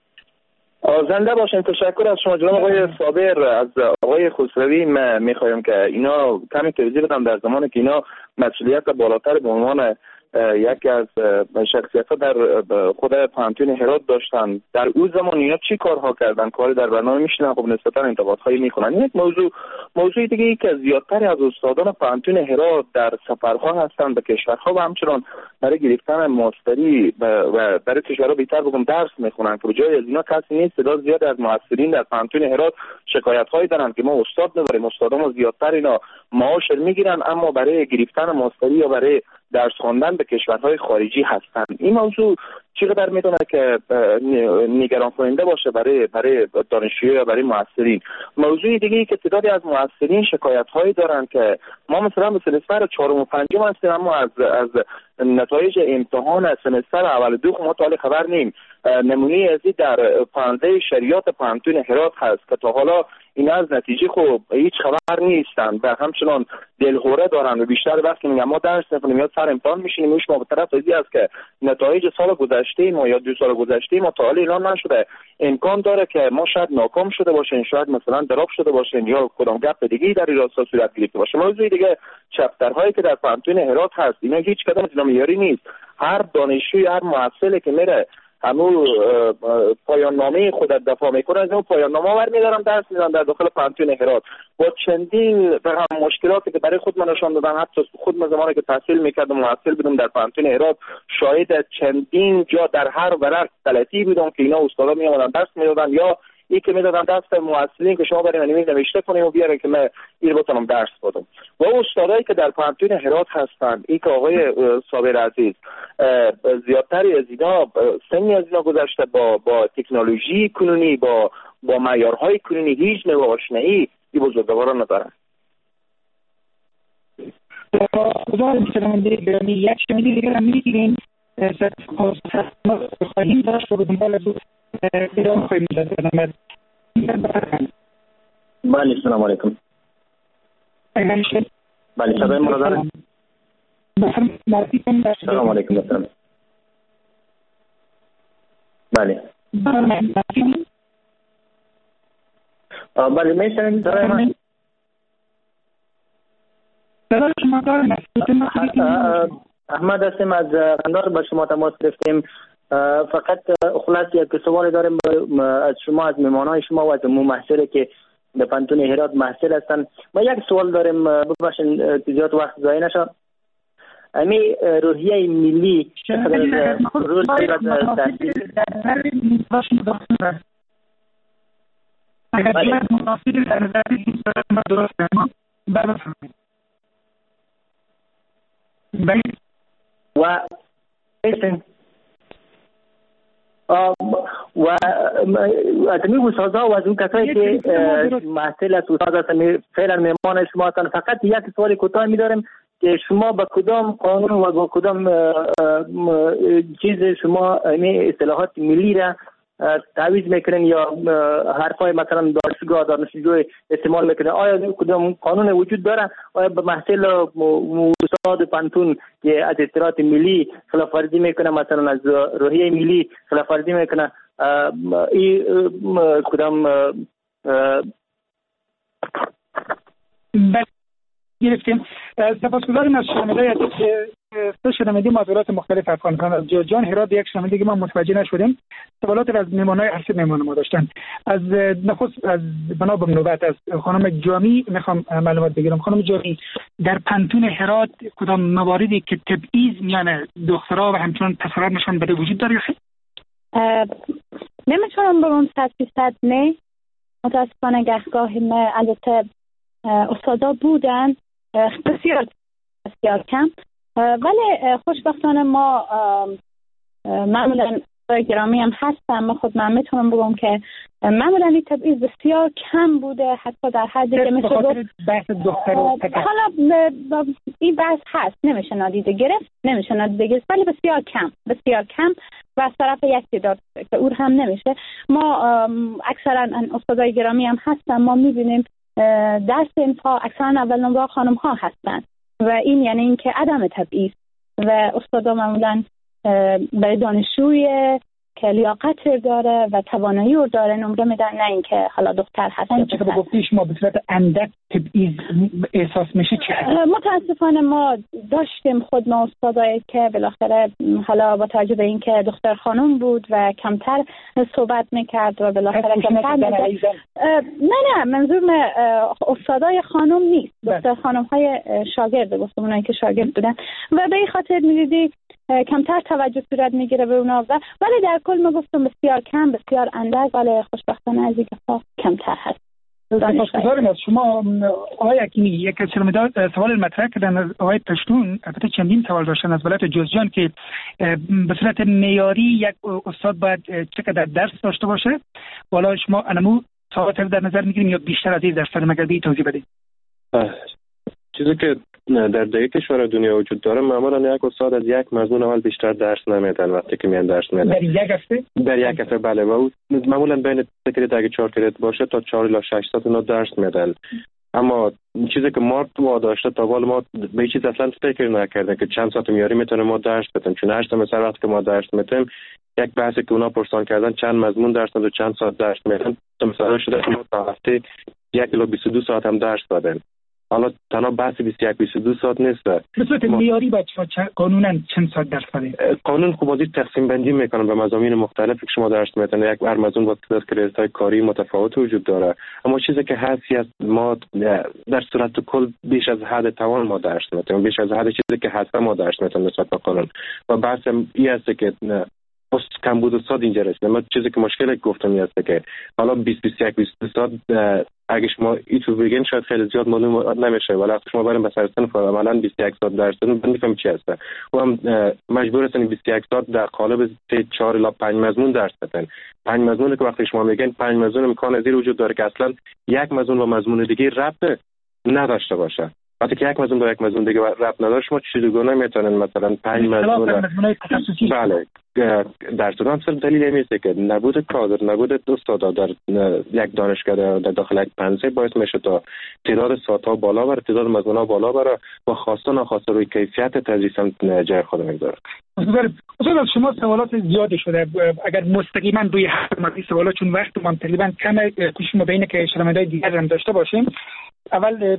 زنده باشین. تشکر از شما جناب آقای صابر. از آقای خسروی ما میخوایم که اینا کمی توضیح بدم در زمانی که اینا مسئولیت بالاتر به عنوان یکی از شخصیت‌ها در خود پانتون هرات داشتن، در اون زمان اینا چی کارها کردن، کاری در برنامه میشنن، خب نسبتا انتقادهایی میکنن. یک موضوع موضوع دیگه ای که زیادتر از استادان پانتون هرات در سفرها هستند به کشورها و همچنان برای گرفتن ماستری و برای کشورها بیشتر بگم درس میخونن که جای از اینا کسی نیست. تعداد زیاد از مؤثرین در پانتون هرات شکایت‌هایی دارن که ما استاد نداریم، استادامون زیادتر اینا معاش میگیرن اما برای گرفتن ماستری یا برای درس خواندن به کشورهای خارجی هستند. این موضوع چقدر میتونه که نگران کننده باشه برای برای دانشجویان یا برای مؤثرین. موضوع دیگه ای که تعدادی از مؤثرین شکایت‌هایی دارن که ما مثلا به سمستر چهارم و پنجم هستیم اما از از نتایج امتحان سمستر اول دو ما تا حالا خبر نیم. نمونه ازی در پانزده شریعت پانتون هرات هست که تا حالا این از نتیجه خوب هیچ خبر نیستن و همچنان دلهوره دارن و بیشتر وقتی میگم ما درس نکنیم یا سر امتحان میشینیم میش ما به طرف ازی است که نتایج سال گذشته ما یا دو سال گذشته ما تا حالا اعلان نشده. امکان داره که ما شاید ناکام شده باشیم، شاید مثلا دراپ شده باشیم یا کدام گپ دیگه در این راستا صورت گرفته باشه. موضوع دیگه چپترهایی که در پانتون هرات هست اینا هیچ کدام از اینا معیاری نیست. هر دانشجوی هر محصلی که میره همون پایان نامه خودت دفاع میکنه از اون پایان نامه ور میدارم درس میدن در داخل پانتون هرات با چندین رقم مشکلاتی که برای خود من نشان دادن. حتی خود من زمانی که تحصیل میکردم محصل بودم در پانتون هرات شاهد چندین جا در هر ورق غلطی بودم که اینا استادا میامدن درس میدادن یا این که میدادن دست مؤثرین که شما برای من نوشته کنیم و بیارین که من این بتونم درس بدم. و استادایی که در پانتون هرات هستند این که آقای صابر عزیز زیادتری از اینا سنی از اینا گذشته با با تکنولوژی کنونی با با معیارهای کنونی هیچ نوع آشنایی این بزرگواران ندارن. خدا شنونده گرامی یک شنونده دیگر هم میگیریم خواهیم داشت و به دنبال از ادامه خواهیم داشت. بله سلام علیکم. بله صدای ما را دارم؟ سلام علیکم بسرم. بله بله میشنیم صدای من؟ احمد هستیم از قندار با شما تماس گرفتیم. فقط خلاص یک سوال داریم از شما از مهمانان شما و از محصلی که در پانتون هرات محصل هستن. ما یک سوال داریم ببخشید زیاد وقت ضایع نشه. امی روحیه ملی روز و و از این استادا و از اون کسایی که محصل از استاد هستن فعلا مهمان شما هستن فقط یک سوال کوتاه می‌دارم که شما با کدام قانون و با کدام چیز شما این اصطلاحات ملی را تعویض میکنین یا حرفای مثلا دانشگاه دانشجو استعمال میکنه؟ آیا کدام قانون وجود داره؟ آیا به محصل استاد پانتون که از اصطلاحات ملی خلاف ورزی میکنه مثلا از روحیه ملی خلاف ورزی میکنه این کدام گرفتیم؟ سپاسگزاریم از شنونده عزیز که تو شنونده معذرات مختلف افغانستان از جان هرات یک شنونده که ما متوجه نشدیم سوالات از مهمانای هر مهمان ما داشتن. از نخست از بنابر نوبت از خانم جامی میخوام معلومات بگیرم. خانم جامی، در پانتون هرات کدام مواردی که تبعیض میان دخترها و همچنان پسرها نشان بده وجود داره؟ نمیتونم بگم صد فیصد نه، متاسفانه گهگاهی ما البته استادا بودن بسیار بسیار کم، ولی خوشبختانه ما معمولا گرامی هم هستم. من خود من میتونم بگم که معمولا این تبعیض بسیار کم بوده، حتی در حدی که میشه گفت بحث دختر و پسر حالا این بحث هست، نمیشه نادیده گرفت نمیشه نادیده گرفت ولی بسیار کم بسیار کم و از طرف یک تعداد که اون هم نمیشه. ما اکثرا استادای گرامی هم هستن، ما میبینیم در صنف‌ها اکثرا اول نمره خانم ها هستن و این یعنی اینکه عدم تبعیض و استادا معمولا برای دانشجوی که لیاقت داره و توانایی رو داره نمره میدن، نه اینکه حالا دختر هست. آنچه که گفتی شما به صورت اندک تبعیض احساس میشه چه؟ متاسفانه ما داشتیم خود ما استادایی که بالاخره حالا با توجه به اینکه دختر خانم بود و کمتر صحبت میکرد و بالاخره کمتر نه نه منظور استادای خانم نیست، دختر خانم های شاگرد گفتم، اونایی که شاگرد بودن و به این خاطر میدیدی کمتر توجه صورت میگیره به اونا، ولی در کل ما گفتم بسیار کم بسیار اندک، ولی خوشبختانه از اینکه کمتر هست. سپاسگزارم از شما آقای حکیمی. یک شنونده سوال مطرح کردن از آقای پشتون، البته چندین سوال داشتن از ولایت جوزجان که به صورت معیاری یک استاد باید چقدر درس داشته باشه. والا شما انمو سوالات در نظر میگیریم یا بیشتر از این درس داریم؟ اگر بی توضیح بدید. چیزی که در دیگه کشور دنیا وجود داره معمولا یک استاد از یک مضمون اول بیشتر درس نمیدن وقتی که میان درس میدن. در یک هفته؟ در یک هفته بله، و معمولا بین سه کریدت اگه چهار کریدت باشه تا چهار الی شش ساعت اونا درس میدن. اما چیزی که ما تو داشته تا حالا ما به چیز اصلا فکر نکردیم که چند ساعت میاری میتونه ما درس بدیم، چون هشت مثلا وقتی که ما درس میدیم یک بحثی که اونا پرسان کردن چند مضمون درس دادن و چند ساعت درس میدن، مثلا شده که ما تا هفته یک الی بیست و دو ساعت هم درس دادیم. حالا تنها بحث بیست و یک بیست و دو ساعت نیست. به صورت معیاری بچه‌ها قانونا چند ساعت درس بدید؟ قانون خب بازی تقسیم بندی میکنن به مضامین مختلفی که شما درس میدن. یک هر مضمون با تعداد کردیت‌های کاری متفاوت وجود داره، اما چیزی که هست است ما در صورت کل بیش از حد توان ما درس میدیم، بیش از حد چیزی که هست ما درس میدیم نسبت به قانون. و بحث این است که پست کم بود استاد اینجا رسید. ما چیزی که مشکل گفتم این است که حالا بیست بیست و یک بیست و دو ساعت اگه شما ایتو بگین شاید خیلی زیاد معلوم نمیشه، ولی وقتی شما بریم به سر صنف عملاً بیست و یک ساعت درس بدین میفهمید چی هست. و هم مجبور هستین بیست و یک ساعت در قالب سه چهار الی پنج مضمون درس بدین. پنج مضمون که وقتی شما میگین پنج مضمون امکان زیر وجود داره که اصلا یک مضمون و مضمون دیگه ربط نداشته باشه. وقتی که یک مضمون با یک مضمون دیگه ربط نداره شما چجوری نمیتونن مثلا پنج مضمون بله در صورت هم صرف دلیل این است که نبود کادر، نبود استاد در یک دانشگاه در داخل یک پنزه باعث میشه تا تعداد ساعت‌ها بالا بره، تعداد مضمون‌ها بالا بره و خواسته ناخواسته روی کیفیت تدریس هم جای خود میگذاره. استاد از شما سوالات زیادی شده، اگر مستقیما روی هر مورد سوالات چون وقت ما تقریبا کمه کوشش ما بینه که شنونده‌های دیگر هم داشته باشیم. اول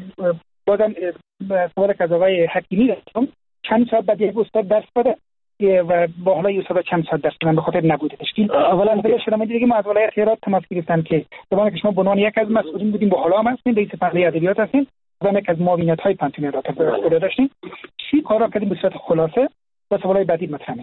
بازم سوال از آقای حکیمی داشتم، چند ساعت بعد یک استاد درس بده و با حالا یوسف چند ساعت درس دادن به خاطر نبود تشکیل. اولا به شما دیگه ما از ولایت هرات تماس گرفتن که زمانی که شما به عنوان یک از مسئولین بودیم با حالا هم هستین رئیس پرده ادبیات هستین و یک از معاونت‌های پانتون هرات خود داشتین، چی کارا کردین به صورت خلاصه و سوالای بعدی مطرح؟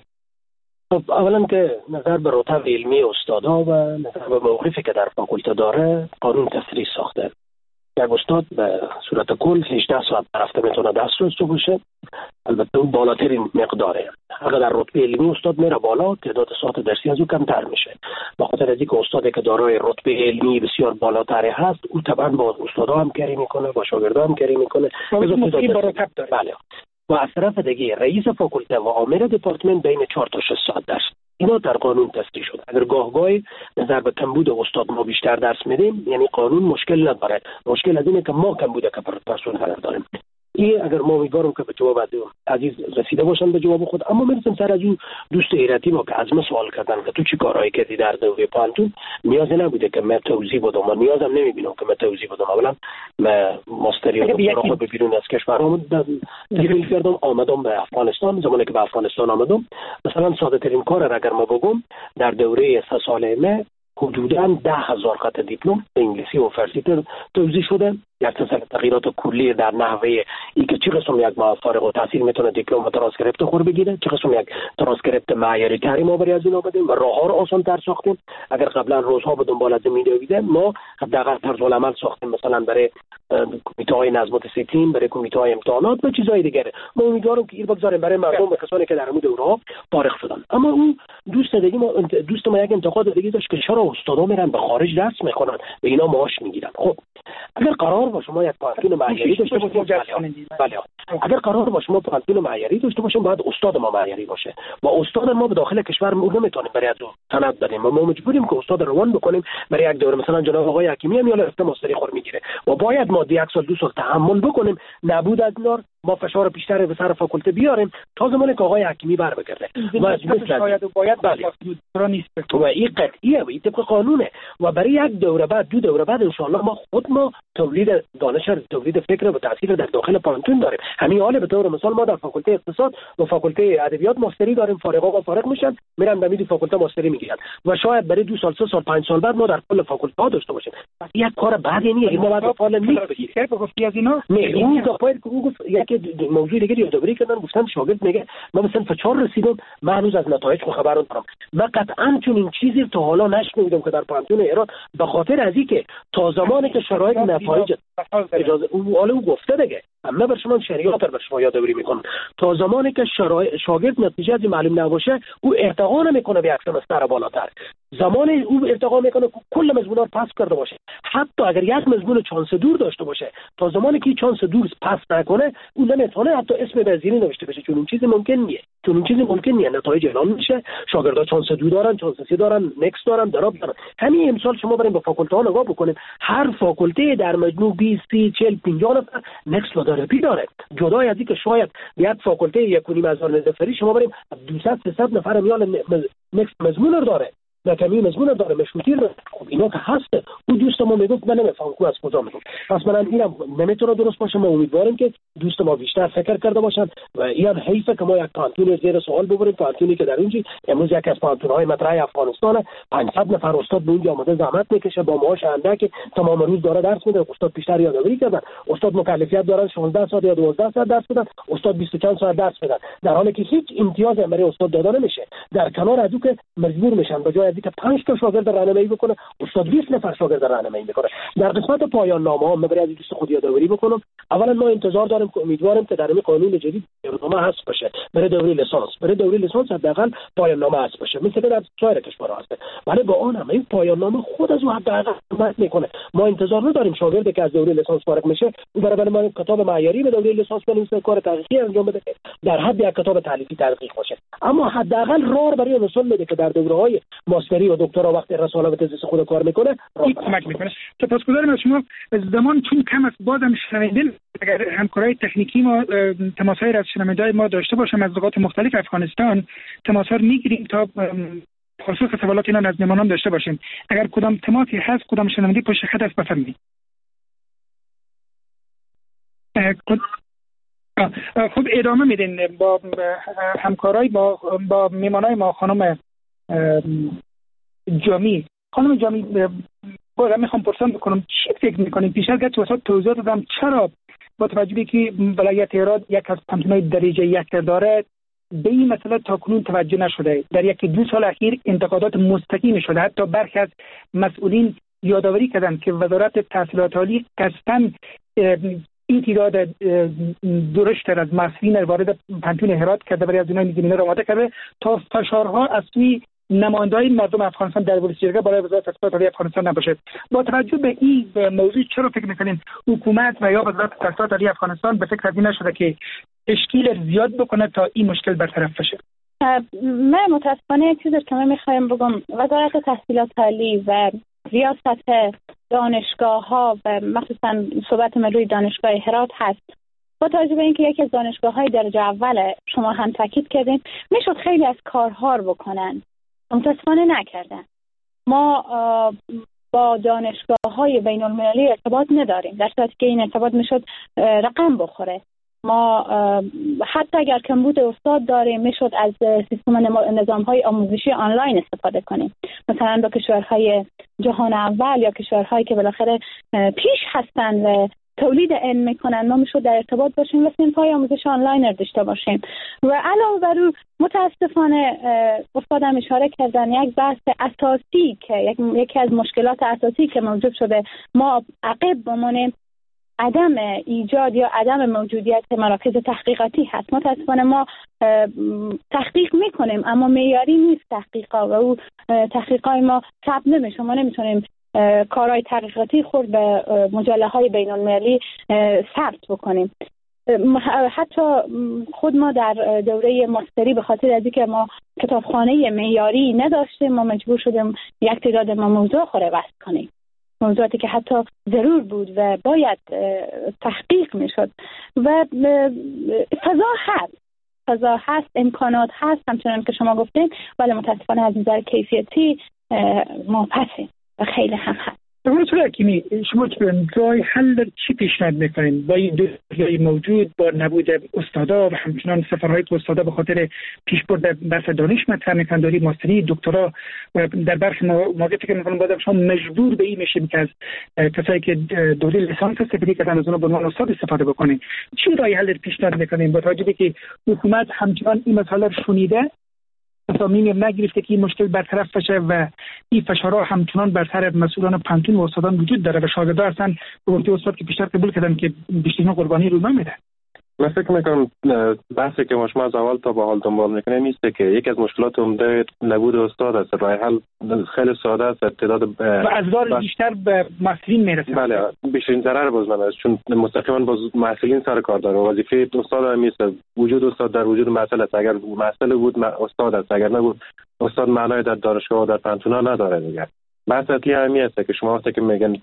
خب اولا که نظر به رتبه علمی استادا و نظر به موقفی که در فاکولته داره قانون تصریح ساخته. یک استاد به صورت کل هجده ساعت در هفته میتونه درس داشته باشه، البته اون بالاترین مقداره. اگر در رتبه علمی استاد میره بالا تعداد ساعت درسی از او کمتر میشه. به خاطر از اینکه استادی که دارای رتبه علمی بسیار بالاتری هست او طبعا با استادا هم کاری میکنه، با شاگردا هم کاری میکنه، بله. و از طرف دیگه رئیس فاکولته و آمر دپارتمنت بین چهار تا شش ساعت درس. اینا در قانون تصریح شده. اگر گاهگاهی نظر به کمبود استاد ما بیشتر درس میدیم، یعنی قانون مشکل نداره. مشکل از اینه که ما کمبود که پرسنل داریم. این اگر ما امیدوارم که به جواب عزیز رسیده باشن به جواب خود. اما میرسیم سر از اون دوست ایرتی ما که از ما سوال کردن که تو چی کارهایی کردی در دوره پانتون، نیاز نبوده که من توضیح بدم و نیازم نمیبینم که من توضیح بدم. اولا من ماستری و دکترا خود به بیرون از کشور آمدم تحصیل کردم، آمدم به افغانستان. زمانی که به افغانستان آمدم مثلا ساده ترین کار اگر ما بگم در دوره سه ساله من حدوداً ده هزار خط دیپلم به انگلیسی و فارسی توزیع شده. یک تغییرات کلی در نحوه ای که چه قسم یک ما فارغ التحصیل میتونه دیپلم و ترانسکریپت خور بگیره، چه قسم یک ترانسکریپت معیاری تری ما برای از اینا بدیم و راه ها رو آسان تر ساختیم. اگر قبلا روزها به دنبال زمین دویده، ما حداقل طرز العمل ساختیم مثلا برای کمیته های نظم و دیسیپلین، برای کمیته های امتحانات و چیزهای دیگه. ما امیدوارم که این بگذاریم برای مردم و کسانی که در همون دوره‌ها فارغ شدن. اما اون دوست دیگه ما دوست ما یک انتقاد دیگه داشت که چرا استادا میرن به خارج درس میخونن و اینا معاش میگیرن. خب اگر قرار باشه ما یک پانتون معیاری داشته باشیم، بله اگر قرار باشه ما پانتون معیاری داشته باشیم باید استاد ما معیاری باشه. با استاد ما به داخل کشور ما نمیتونیم برای از سند بدیم و ما مجبوریم که استاد روان بکنیم برای یک دوره. مثلا جناب آقای حکیمی میاد رفته ماستری خور میگیره و باید ما یک سال دو سال تحمل بکنیم. نبود از نار ما فشار بیشتر به سر فاکولته بیاریم تا زمانی که آقای حکیمی بر بگرده. و شاید و باید بله نیست و این قطعیه و این طبق قانونه. و برای یک دوره بعد دو دوره بعد ان شاء الله ما خود ما تولید دانش، تولید فکر و تحصیل در داخل پانتون داریم. همین حاله به طور مثال ما در فاکولته اقتصاد و فاکولته ادبیات ماستری داریم. فارغا و فارغ میشن میرن به میدی فاکولته ماستری میگیرن و شاید برای دو سال سه سال پنج سال بعد ما در کل فاکولته ها داشته باشیم. پس یک کار بعدی نیست. ما بعد فعال نیست بگیریم. گفتی از اینا نه اون تا پای که گفت یک موضوع دیگه یادآوری کردن، گفتن شاگرد میگه من مثلا فچار رسیدم، من هنوز از نتایج خبر ندارم. من قطعا چون این چیزی تا حالا نشنیدم که در پانتون ایران به خاطر از اینکه تا زمانی که شرایط نتایج اجازه اون حالا او گفته دیگه همه بر شما شریعت بر شما یادآوری میکنم تا زمانی که شرایط شاگرد نتیجه از معلوم نباشه او ارتقا نمیکنه به یک سمستر بالاتر. زمانی او ارتقا میکنه که کل مضمونا رو پس کرده باشه، حتی اگر یک مضمون چانس دور داشته باشه تا زمانی که چانس دور پس نکنه اون نمیتونه حتی اسم وزیری نوشته بشه، چون این چیز ممکن نیست. چون این چیز ممکن نیست. نتایج اعلام میشه، شاگردا چانس دو دارن، چانس سه دارن، نکس دارن، دراب دارن. همین امسال شما بریم به فاکولته ها نگاه بکنید، هر فاکولته در مجموع بیست سی چهل پنجاه نفر نکس و داره داره. جدای از اینکه شاید یک فاکولته یک و نیم هزار نفری شما بریم دویست سیصد نفر میال نکس مضمون رو داره، نه کمی مضمون داره، مشروطی رو. خب اینا که هست. اون دوست ما میگفت من نمیفهمم کو از کجا میگفت. پس من اینم نمیتونه درست باشه. ما امیدواریم که دوست ما بیشتر فکر کرده باشن و این حیفه که ما یک پانتون زیر سوال ببریم. پانتونی که در اونجا امروز یک از پانتون‌های مطرح افغانستان پانصد نفر استاد به اونجا آمده زحمت میکشه با معاش اندک تمام روز داره درس میده. استاد بیشتر یادآوری کردن، استاد مکلفیت دارن شانزده ساعت یا دوازده ساعت درس بدن، استاد بیست و چند ساعت درس بدن، در حالی که هیچ امتیازی برای استاد داده نمیشه. در کنار از اون که مجبور میشن به جای از اینکه پنج تا شاگرد راهنمایی بکنه استاد بیست نفر شاگرد راهنمایی میکنه. در قسمت پایان نامه ها من برای از دوست خود یادآوری بکنم. اولا ما انتظار داریم که امیدواریم که در این قانون جدید برنامه هست باشه برای دوره لیسانس. برای دوره لیسانس حداقل پایان نامه هست باشه مثل در سایر کشورها هست، ولی با آن هم این پایان نامه خود از اون حداقل کمک میکنه. ما انتظار نداریم شاگردی که از دوره لیسانس فارغ میشه اون برای ما کتاب معیاری به دوره لیسانس بنویسه، کار تحقیقی انجام بده، در حد یک کتاب تعلیفی تحقیق باشه. اما حداقل راه برای نشون میده که در دوره‌های ماستری و دکترا وقتی رساله به تزیس خود کار میکنه این کمک میکنه. سپاسگزارم از شما. زمان چون کم است بازم شنوندین اگر همکارای تکنیکی ما تماس‌های از شنونده‌های ما داشته باشم از نقاط مختلف افغانستان تماس‌ها رو میگیریم تا خصوص سوالات اینا از مهمانان داشته باشیم. اگر کدام تماسی هست کدام شنونده پشت خط است بفرمایید. خب ادامه میدین با همکارای با با مهمانای ما. خانم جامی خانم جامی باید میخوام پرسان بکنم چی فکر میکنیم پیش از گرد وسط توضیح دادم چرا با توجه به که ولایت هرات یک از پانتون‌های درجه یک داره به این مسئله تاکنون توجه نشده؟ در یک دو سال اخیر انتقادات مستقیم شده، حتی برخی از مسئولین یادآوری کردند که وزارت تحصیلات عالی قصداً این تعداد درشت از محصلین وارد پانتون هرات کرده برای از اونها میزمینه را آماده کرده تا فشارها از سوی نماینده‌های مردم افغانستان در ورودی جرگه برای وزارت تحصیلات عالی افغانستان نباشد. با توجه به این موضوع چرا فکر می‌کنین حکومت و یا وزارت تحصیلات عالی افغانستان به فکر از این نشده که تشکیل زیاد بکنه تا این مشکل برطرف بشه؟ من متاسفانه یک چیزی که من می‌خوایم بگم، وزارت تحصیلات عالی و ریاست دانشگاه‌ها و مخصوصاً صحبت من روی دانشگاه هرات هست با توجه به اینکه یکی از دانشگاه‌های درجه اول شما هم تاکید کردین میشد خیلی از کارها رو بکنن، متاسفانه نکردن. ما با دانشگاه‌های بین‌المللی ارتباط نداریم، در صورتی که این ارتباط میشد رقم بخوره. ما حتی اگر کمبود استاد داریم میشد از سیستم نظام‌های آموزشی آنلاین استفاده کنیم، مثلا با کشورهای جهان اول یا کشورهایی که بالاخره پیش هستن و تولید علم میکنن ما میشد در ارتباط باشیم و صنف‌های آموزش آنلاین رو داشته باشیم. و علاوه بر اون متاسفانه استادم اشاره کردن یک بحث اساسی که یکی از مشکلات اساسی که موجود شده ما عقب بمانیم عدم ایجاد یا عدم موجودیت مراکز تحقیقاتی هست. متاسفانه ما تحقیق میکنیم اما معیاری نیست تحقیقا و او تحقیقای ما ثبت نمیشه. ما نمیتونیم کارهای تحقیقاتی خود به مجله های بین المللی ثبت بکنیم. حتی خود ما در دوره ماستری به خاطر از اینکه ما کتابخانه معیاری نداشتیم ما مجبور شدیم یک تعداد ما موضوع خوره بحث کنیم، موضوعاتی که حتی ضرور بود و باید تحقیق میشد. و فضا هست فضا هست امکانات هست همچنان که شما گفتین، ولی متاسفانه از نظر کیفیتی ما پسیم و خیلی هم هست. دکتر حکیمی شما که راه حل چی پیشنهاد میکنین با این دنیای موجود با نبود استادا و همچنان سفرهای که استادا به خاطر پیشبرد بحث دانش مطرح میکنن داری ماستری دکترا و در برخی مواقع فکر میکنم بعد شما مجبور به این میشیم که از کسایی که دوره لیسانس استفاده کردن از اونها به عنوان استاد استفاده بکنین. چی راه حل پیشنهاد میکنین با توجه به که حکومت همچنان این مسئله رو شنیده تصامیم نگرفته که این مشکل برطرف بشه و این فشارها همچنان بر سر مسئولان پانتون و استادان وجود داره و شاگردان هستن به گفته استاد که بیشتر قبول کردن که بیشترین قربانی رو نمیدن؟ من فکر میکنم بحثی که ما شما از اول تا به حال دنبال میکنیم نیست که یکی از مشکلات عمده نبود استاد است. راه حل خیلی ساده است. تعداد و ازدار بیشتر به مسئولین میرسه. بله بیشترین ضرر بازم است چون مستقیما با مسئولین سر کار داره. وظیفه استاد هم نیست. وجود استاد در وجود مسئله است. اگر مسئله بود استاد است، اگر نبود استاد معنای در دانشگاه و در پانتونا نداره دیگه. بحث اصلی همین است که شما وقتی که میگن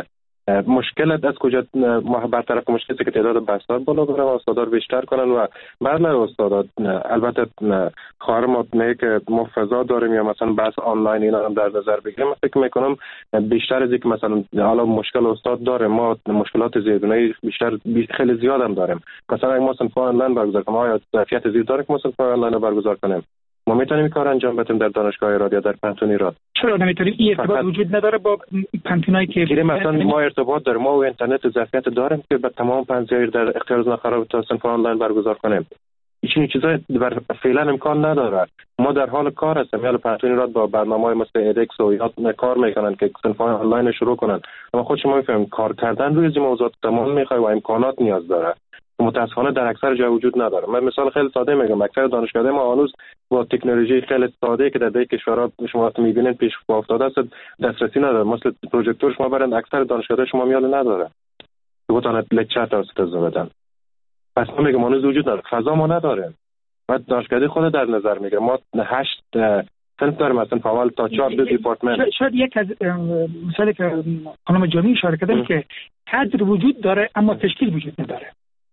مشکلت از کجا ما برطرف مشکلی که تعداد بحث‌ها بالا بره و استادا بیشتر کنن و بله استادا البته خواهر ما میگه که ما فضا داریم یا مثلا بحث آنلاین اینا هم در نظر بگیریم. فکر میکنم بیشتر از اینکه مثلا حالا مشکل استاد داره ما مشکلات زیادونه بیشتر خیلی زیاد هم داریم. مثلا اگه ما صنف آنلاین برگزار کنیم آیا ظرفیت زیاد داره که ما صنف آنلاین برگزار کنیم؟ ما میتونیم این کار انجام بدیم در دانشگاه ایراد یا در پانتون ایراد؟ چرا نمیتونیم؟ این ارتباط وجود نداره با پانتونایی که گیره مثلا ما ارتباط داریم، ما و اینترنت ظرفیت داریم که به تمام پنجره در اختیار از خراب تا صنف آنلاین برگزار کنیم. این چیزا فعلا امکان نداره. ما در حال کار هستیم. یا پانتون ایراد با برنامه‌های مثل ایدکس و یا کار میکنن که صنف آنلاین شروع کنن. اما خود شما میفهمید کار کردن روی این موضوعات تمام میخواد و امکانات نیاز داره. متاسفانه در اکثر جا وجود نداره. من مثال خیلی ساده میگم. اکثر دانشگاه‌های ما هنوز با تکنولوژی خیلی ساده که در دیگه کشورها شما میبینید پیش افتاده است دسترسی نداره. مثل پروژکتور شما برند اکثر دانشگاه‌ها شما میال نداره که بتونه لکچر توسط بدن. پس ما میگم هنوز وجود نداره. فضا ما نداره. بعد دانشگاهی خود در نظر میگیره. ما هشت صنف داریم مثلا فاول تا چهار دو دیپارتمنت. شاید یک از مثالی که خانم جامی اشاره کردن که کادر وجود داره اما تشکیل وجود نداره.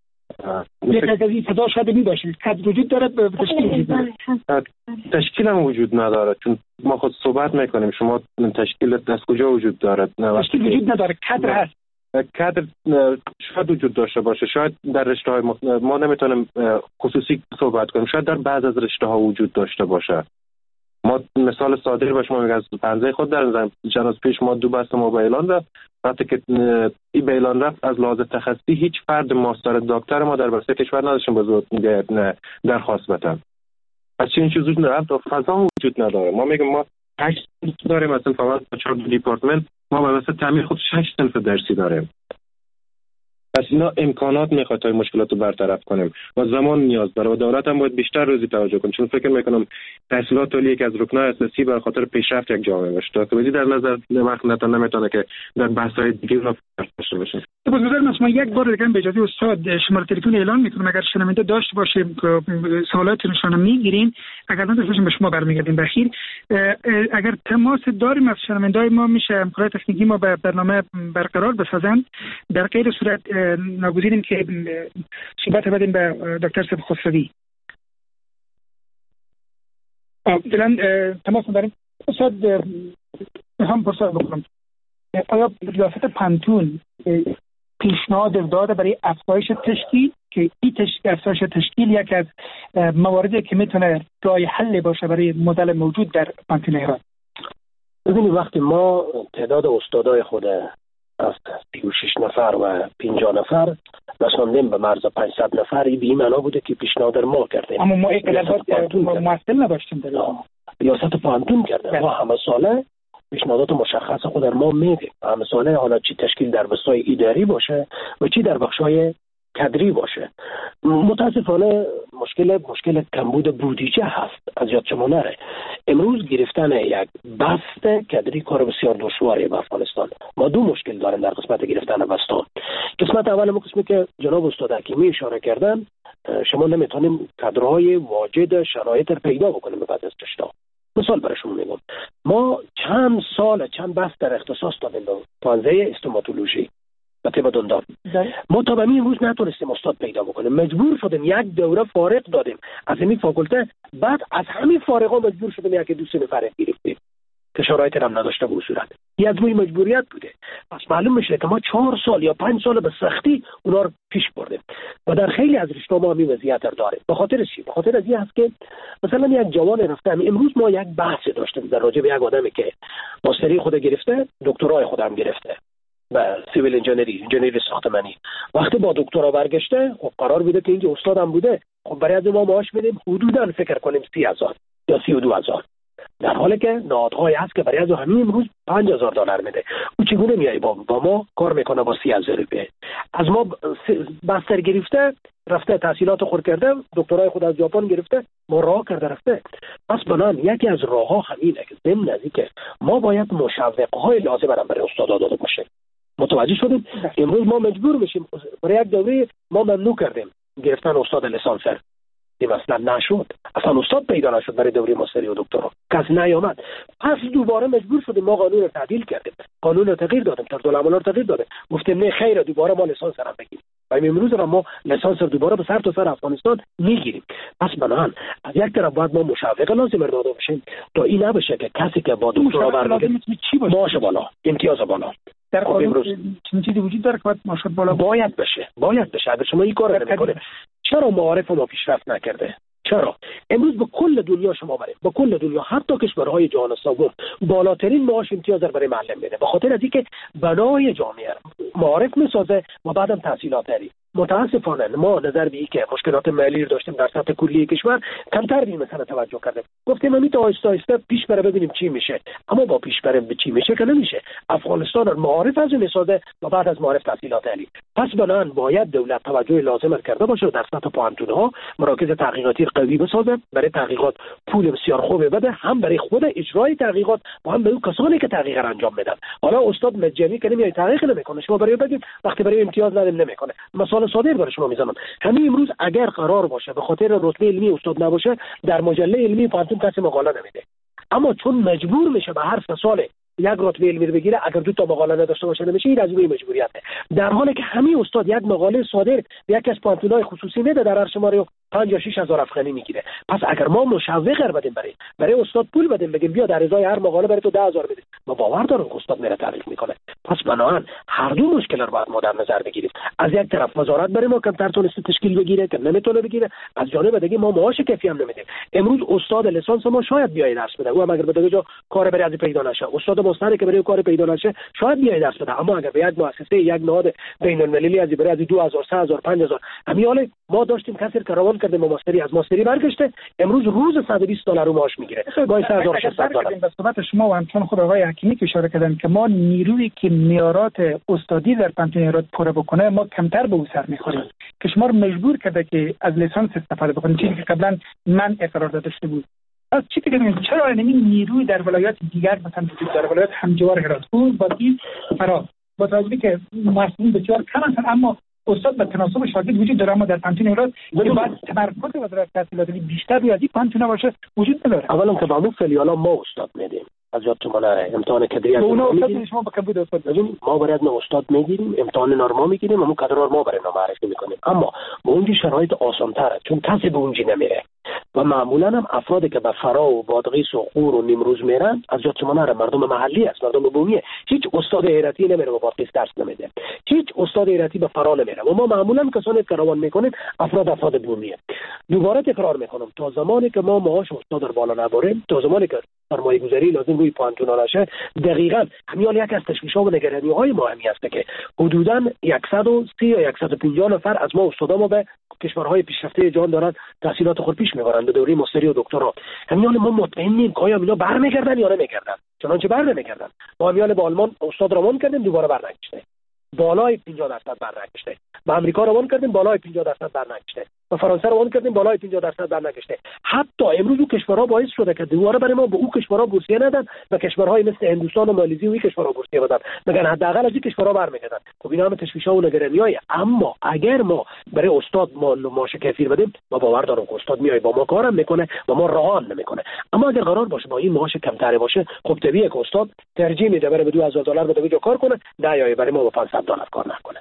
یک از این فضا شاید می باشید کادر وجود داره به تشکیل وجود نداره. تشکیل هم وجود نداره چون ما خود صحبت میکنیم شما تشکیل از کجا وجود داره؟ تشکیل وجود نداره، کادر هست. کادر شاید وجود داشته باشه، شاید در رشته های مخ... ما نمیتونیم خصوصی صحبت کنیم، شاید در بعض از رشته ها وجود داشته باشه. ما مثال ساده به شما میگم از پنزه خود در نظر چند روز پیش ما دو بسته ما به اعلان رفت. وقتی که این به اعلان رفت از لحاظ تخصصی هیچ فرد ماستر دکتر ما در بسته کشور نداشتیم بزرگ درخواست بدن. از چه این چیز وجود نداره، فضا وجود نداره. ما میگم ما هشت داریم مثلا فقط چهار دیپارتمنت، ما به واسه تعمیر خود شش صنف درسی داریم. پس اینا امکانات میخواد تا مشکلات رو برطرف کنیم و زمان نیاز داره و دولت هم باید بیشتر روزی توجه کنه چون فکر میکنم تحصیلات عالی یک از رکنای اساسی برای خاطر پیشرفت یک جامعه باشه. تا که در نظر وقت نتونه نمیتونه که در بحث‌های دیگه اونا داشته باشه. با نظر من یک بار دیگه به اجازه استاد شماره تلفن اعلان میکنم اگر شنونده داشته باشیم که سوالاتتون میگیرین، اگر نداشته باشیم به شما برمیگردیم. بخیر اگر تماس داریم از شنونده‌های ما میشه همکارای تکنیکی ما به برنامه برقرار بسازن. در غیر صورت ناگزیریم که صحبت بدیم به دکتر صبح خسروی. فعلا تماس داریم. استاد هم پرسش بکنم، آیا ریاست پانتون پیشنهاد داده برای افزایش تشکیل که این افزایش تشکیل یک از مواردی که میتونه راه حل باشه برای مدل موجود در پانتون هرات؟ ببینید وقتی ما تعداد استادای خود از سی و شش نفر و پنجاه نفر رساندیم به مرز پانصد نفر، این به این معنا بوده که پیشنهاد ما کردیم، اما ما اقدامات مؤثر نداشتیم در ریاست پانتون کرده. ما همه ساله پیشنهادات مشخص خود ما میدیم، همه ساله، حالا چی تشکیل در بخش‌های اداری باشه و چی در بخش‌های کادری باشه. متاسفانه مشکل مشکل کمبود بودجه هست، از یاد شما نره. امروز گرفتن یک بست کادری کار بسیار دشواریه به افغانستان. ما دو مشکل داریم در قسمت گرفتن بستان. قسمت اول ما قسمی که جناب استاد حکیمی اشاره کردن، شما نمیتونیم کادرهای واجد شرایط رو پیدا بکنیم بعد از رشته. مثال برای شما میگم، ما چند سال چند بحث در اختصاص دادیم به پانزه استوماتولوژی و طب دندان. ما تا به امروز نتونستیم استاد پیدا بکنیم، مجبور شدیم یک دوره فارغ دادیم از این فاکولته، بعد از همین فارغا مجبور شدیم یک دوست نفره گرفتیم که شرایط هم نداشته به صورت. این از روی مجبوریت بوده. پس معلوم میشه که ما چهار سال یا پنج سال به سختی اونا رو پیش بردیم و در خیلی از رشته ما همین وضعیت رو داریم. به خاطر چی؟ به خاطر از این هست که مثلا یک جوان رفته، امروز ما یک بحث داشتیم در راجع به یک آدمی که ماستری خود گرفته، دکترای خودم گرفته و سیویل انجینری، انجینری ساختمانی. وقتی با دکترا برگشته، خب قرار بوده که اینجا استادم بوده، خب برای از ما معاش میدیم حدوداً فکر کنیم سی هزار یا سی و دو هزار، در حالی که نهادهایی هست که برای از همین امروز پنج هزار دلار میده. او چگونه میای با, با ما کار میکنه با سی هزار روپیه؟ از ما بستر گرفته، رفته تحصیلات خود کرده، دکترای خود از ژاپن گرفته، ما راه کرده رفته. پس بنان یکی از راهها همینه که ضمن از اینکه ما باید مشوقهای لازم برای استادا داده باشیم. متوجه شدیم امروز ما مجبور میشیم برای یک دوره ما ممنوع کردیم گرفتن استاد لیسانسر، این مثلا نشد، اصلا استاد پیدا نشد برای دوره ماستری و دکترا، کس نیامد. پس دوباره مجبور شدیم ما قانون رو تعدیل کردیم، قانون رو تغییر دادیم، طرزالعمل رو تغییر دادیم، گفتیم نه خیر، دوباره ما لیسانس هم بگیریم و امروز را ما لیسانس رو دوباره به سر تا سر افغانستان میگیریم. پس بنان از یک طرف باید ما مشوق لازم داده باشیم تا این نباشه که کسی که با دکترا برمیگرده ماشه بالا، امتیاز بالا. در قانون چنین چیزی وجود داره که باید ماشاء بالا باید بشه، باید بشه. اگر شما این کارو نمی‌کنید، چرا معارف ما پیشرفت نکرده؟ چرا امروز به کل دنیا شما برید، به کل دنیا حتی کشورهای جهان سوم بالاترین معاش امتیاز برای معلم میده، به خاطر از اینکه بنای جامعه معارف میسازه و بعدم تحصیلات داری. متاسفانه ما نظر به اینکه مشکلات مالی رو داشتیم در سطح کلی کشور کمتر بیم مثلا توجه کردیم، گفتیم همین تا آهسته آهسته پیش بره ببینیم چی میشه، اما با پیش بره به چی میشه که نمیشه. افغانستان معارف از میسازه و بعد از معارف تحصیلات عالی. پس بنان باید دولت توجه لازم کرده باشه در سطح پوانتون‌ها مراکز تحقیقاتی قوی بسازه، برای تحقیقات پول بسیار خوب بده، هم برای خود اجرای تحقیقات و هم برای کسانی که تحقیق را انجام میدن. حالا استاد مجانی که نمیاد تحقیق نمیکنه، شما برای بگید وقتی برای امتیاز ندیم نمیکنه. مثلا صادر برای شما میزنم، همین امروز اگر قرار باشه به خاطر رتبه علمی استاد نباشه در مجله علمی پانتون کسی مقاله نمیده، اما چون مجبور میشه به هر سه سال یک رتبه علمی رو بگیره، اگر دو تا مقاله نداشته باشه نمیشه، این از روی مجبوریته. در حالی که همین استاد یک مقاله صادر به یکی از پانتونای خصوصی میده در هر شماره پنج یا شش هزار افغانی میگیره. پس اگر ما مشوق بدیم برای برای استاد پول بدیم، بگیم بیا در ازای هر مقاله برای تو ده هزار بده، ما باور دارم که استاد میره تعریف میکنه. پس بنابراین هر دو مشکل رو باید ما در نظر بگیریم. از یک طرف وزارت برای ما کمتر تونسته تشکیل بگیره که نمیتونه بگیره، از جانب دیگه ما معاش کافی هم نمیدیم. امروز استاد لیسانس ما شاید بیای درس بده، او اگر بده جا کار برای از پیدا نشه، استاد مستری که برای کار پیدا نشه شاید بیای درس بده، اما اگر به یک مؤسسه یک نهاد بین المللی از برای از دو هزار سه هزار پنج هزار همین ما داشتیم کسی که روان کرده ما ماستری از ماستری برگشته امروز روز صد و بیست دلار رو معاش میگیره، گاهی سه هزار و ششصد دلار. به صحبت شما و همچنان خود آقای حکیمی که اشاره کردن که ما نیرویی که معیارات استادی در پانتون هرات پوره بکنه ما کمتر به او سر میخوریم که شما رو مجبور کرده که از لیسانس استفاده بکنید، چیزی که قبلا من قرار داده شده بود. از چی فکر می‌کنید چرا این نیروی در ولایات دیگر مثلا در ولایات همجوار هرات بود با این فرا با توجه که مسئولین بسیار کم هستند اما استاد به تناسب شاگرد وجود داره، اما در پانتون هرات ولی بعد تمرکز وزارت تحصیلات بیشتر بیادی پانتون باشه وجود نداره. اولا که با اون فعالیت ما استاد میدیم، از یادتون نره امتحان کدری از اونها افتاد شما بکبود استاد ما باید ما استاد میگیریم امتحان نرما میگیریم اما کدرار ما برای معرفی میکنیم اما با اونجی شرایط آسان تره چون کسی به اونجی نمیره و معمولا هم افرادی که به فرا و بادغیس و خور و نیمروز میرن از یادتون نره مردم محلی است مردم بومیه هیچ استاد ایرتی نمیره به بادغیس درس نمیده هیچ استاد ایرتی به فرا نمیره و ما معمولا کسانی که روان میکنیم افراد افراد بومیه. دوباره تکرار میکنم تا زمانی که ما معاش استاد در بالا نبریم تا زمانی که سرمایه گذاری لازم روی پانتون نشه دقیقاً همین یک از تشویش‌ها و نگرانی‌های ما همی است که حدوداً صد و سی یا صد و پنجاه نفر از ما استادا ما به کشورهای پیشرفته جهان دارن تحصیلات خود پیش میبرند به دوره ماستری و دکترا همین ما مطمئن نیم که آیا اینا برمیگردن یا نمیگردن چنانچه برنمیگردن ما همین با آلمان استاد روان کردیم دوباره برنگشته بالای پنجاه درصد برنگشته با آمریکا روان کردیم بالای پنجاه درصد برنگشته با فرانسه روان کردیم بالای پنجاه درصد برنگشته حتی امروز اون کشورها باعث شده که دوباره برای ما به اون کشورها بورسیه ندن و کشورهای مثل هندوستان و مالزی و این کشورها بورسیه بدن مگر حداقل از این کشورها برمیگردن خب اینا هم تشویش‌ها و نگرانی‌های اما اگر ما برای استاد ما ماشه کفیر بدیم ما باور دارم که استاد میای با ما کارم میکنه و ما رهان نمیکنه اما اگر قرار باشه با این معاش کمتری باشه خب طبیعیه که استاد ترجیح میده بره به دو هزار دلار بده بجا کار کنه نه یا برای ما با پانصد دلار کار نکنه.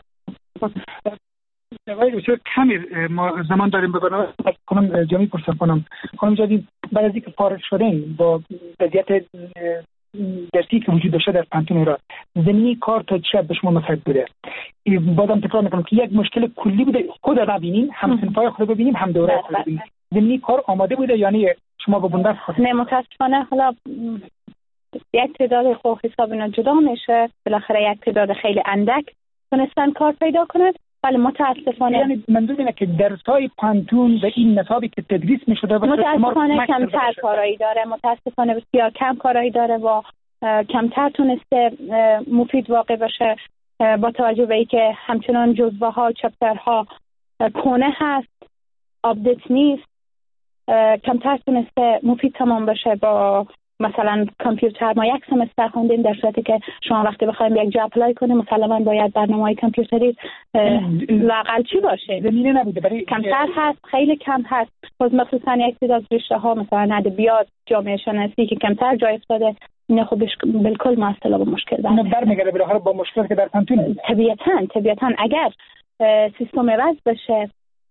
آقای دکتر کمی ما زمان داریم ببرم کنم جمعی پرسان کنم خانم جادی بعد از اینکه فارغ شدیم با وضعیت درسی که وجود داشته در پانتون هرات زمینی کار تا چه به شما مساعد بوده بازم تکرار میکنم که یک مشکل کلی بوده خود را ببینیم هم صنفای خود ببینیم هم دوره خود ببینیم زمینی کار آماده بوده یعنی شما با بنده نه متاسفانه حالا یک تعداد خوب حساب اینا جدا میشه بالاخره یک تعداد خیلی اندک تونستن کار پیدا کنند ولی متاسفانه یعنی منظور اینه که درسای پانتون و این نصابی که تدریس میشده متاسفانه کمتر کارایی داره متاسفانه بسیار کم کارایی داره و کمتر تونسته مفید واقع بشه با توجه به اینکه همچنان جزوه ها چپترها کهنه هست آپدیت نیست کمتر تونسته مفید تمام بشه با مثلا کامپیوتر ما یک سمستر خوندیم در صورتی که شما وقتی بخوایم یک جا اپلای کنیم مسلما باید برنامه‌های کامپیوتری لااقل چی باشه زمینه نبوده برای کمتر هست خیلی کم هست خود مخصوصا یک تعداد از رشته‌ها مثلا ادبیات جامعه شناسی که کمتر جای افتاده اینا خودش بالکل معطل و مشکل داره برمیگرده بالاخره با مشکلی که در پانتون طبیعتاً طبیعتاً اگر سیستم عوض بشه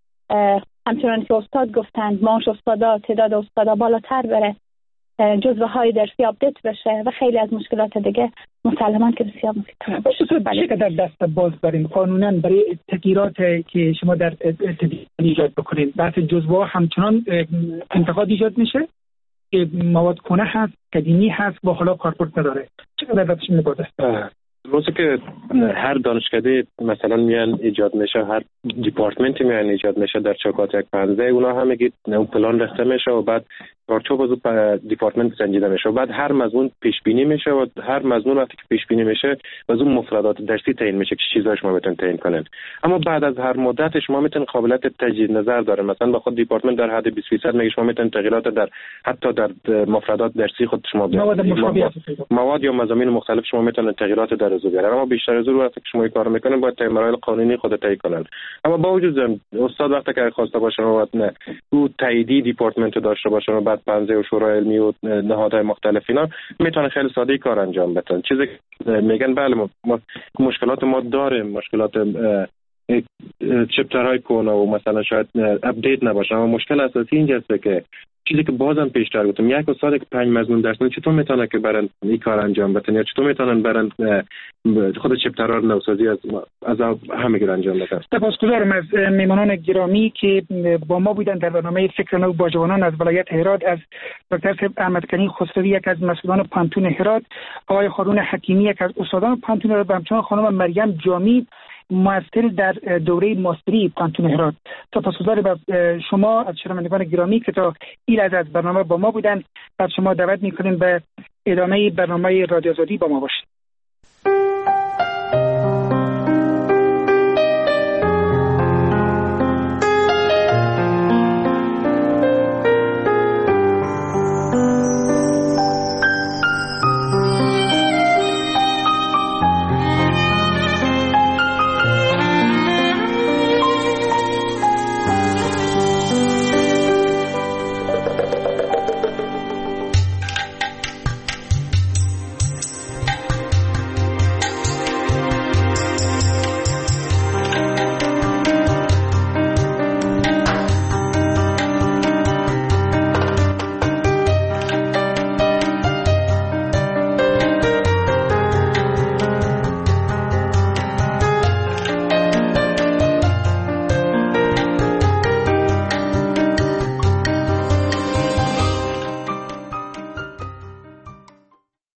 همچنان که استاد گفتند معاش استادا تعداد استادا بالاتر بره جزوه های درسی آپدیت بشه و خیلی از مشکلات دیگه مسلماً که بسیار مفید باشه. چه که در دست باز بریم قانونا برای تغییرات که شما در تدریس ایجاد بکنید بحث جزوه همچنان انتقاد ایجاد میشه که مواد کهنه هست قدیمی هست و حالا کاربرد نداره چه که در دستش میبوده روزی که هر دانشکده مثلا میان ایجاد میشه هر دیپارتمنتی میان ایجاد میشه در چوکات یک پنزه اونا همه گید اون پلان رخته میشه و بعد چارچوب از اون دیپارتمنت سنجیده میشه و بعد هر مضمون پیش بینی میشه و هر مضمون وقتی که پیش بینی میشه و از اون مفردات درسی تعیین میشه که چیزاش ما بتون تعیین کنن اما بعد از هر مدت شما میتونن قابلیت تجدید نظر داره مثلا با خود دیپارتمنت در حد بیست درصد میگه شما میتونن تغییرات در حتی در مفردات درسی خود شما مواد مواد یا مضامین مختلف شما میتونن تغییرات در از بیارن اما بیشتر از اون وقتی که شما کار میکنن باید طی مراحل قانونی خود طی کنن اما با وجود استاد وقتی که خواسته باشن و نه او تاییدی دیپارتمنت داشته باشن و بعد پنزه و شورای علمی و نهادهای مختلف اینا میتونه خیلی ساده کار انجام بدن چیزی میگن بله ما, ما مشکلات ما داریم مشکلات چپترهای کهنه و مثلا شاید اپدیت نباشه اما مشکل اساسی اینجاست که چیزی که بازم پیشتر گفتم یک استاد که پنج مضمون درس میده چطور میتونه که برن این کار انجام بدن یا چطور میتونن برن خود چپترها رو نوسازی از از همه انجام بدن. سپاسگزارم از میهمانان گرامی که با ما بودن در برنامه فکر نو با جوانان از ولایت هرات از دکتر احمد کنی خسروی یک از مسئولان پانتون هرات آقای هارون حکیمی یک از استادان پانتون هرات و همچنین خانم مریم جامی مؤثر در دوره ماستری پانتون هرات. سپاسگزارم از شما از شنوندگان گرامی که تا این لحظه از برنامه با ما بودن. از شما دعوت می‌کنیم به ادامه برنامه رادیو آزادی با ما باشید.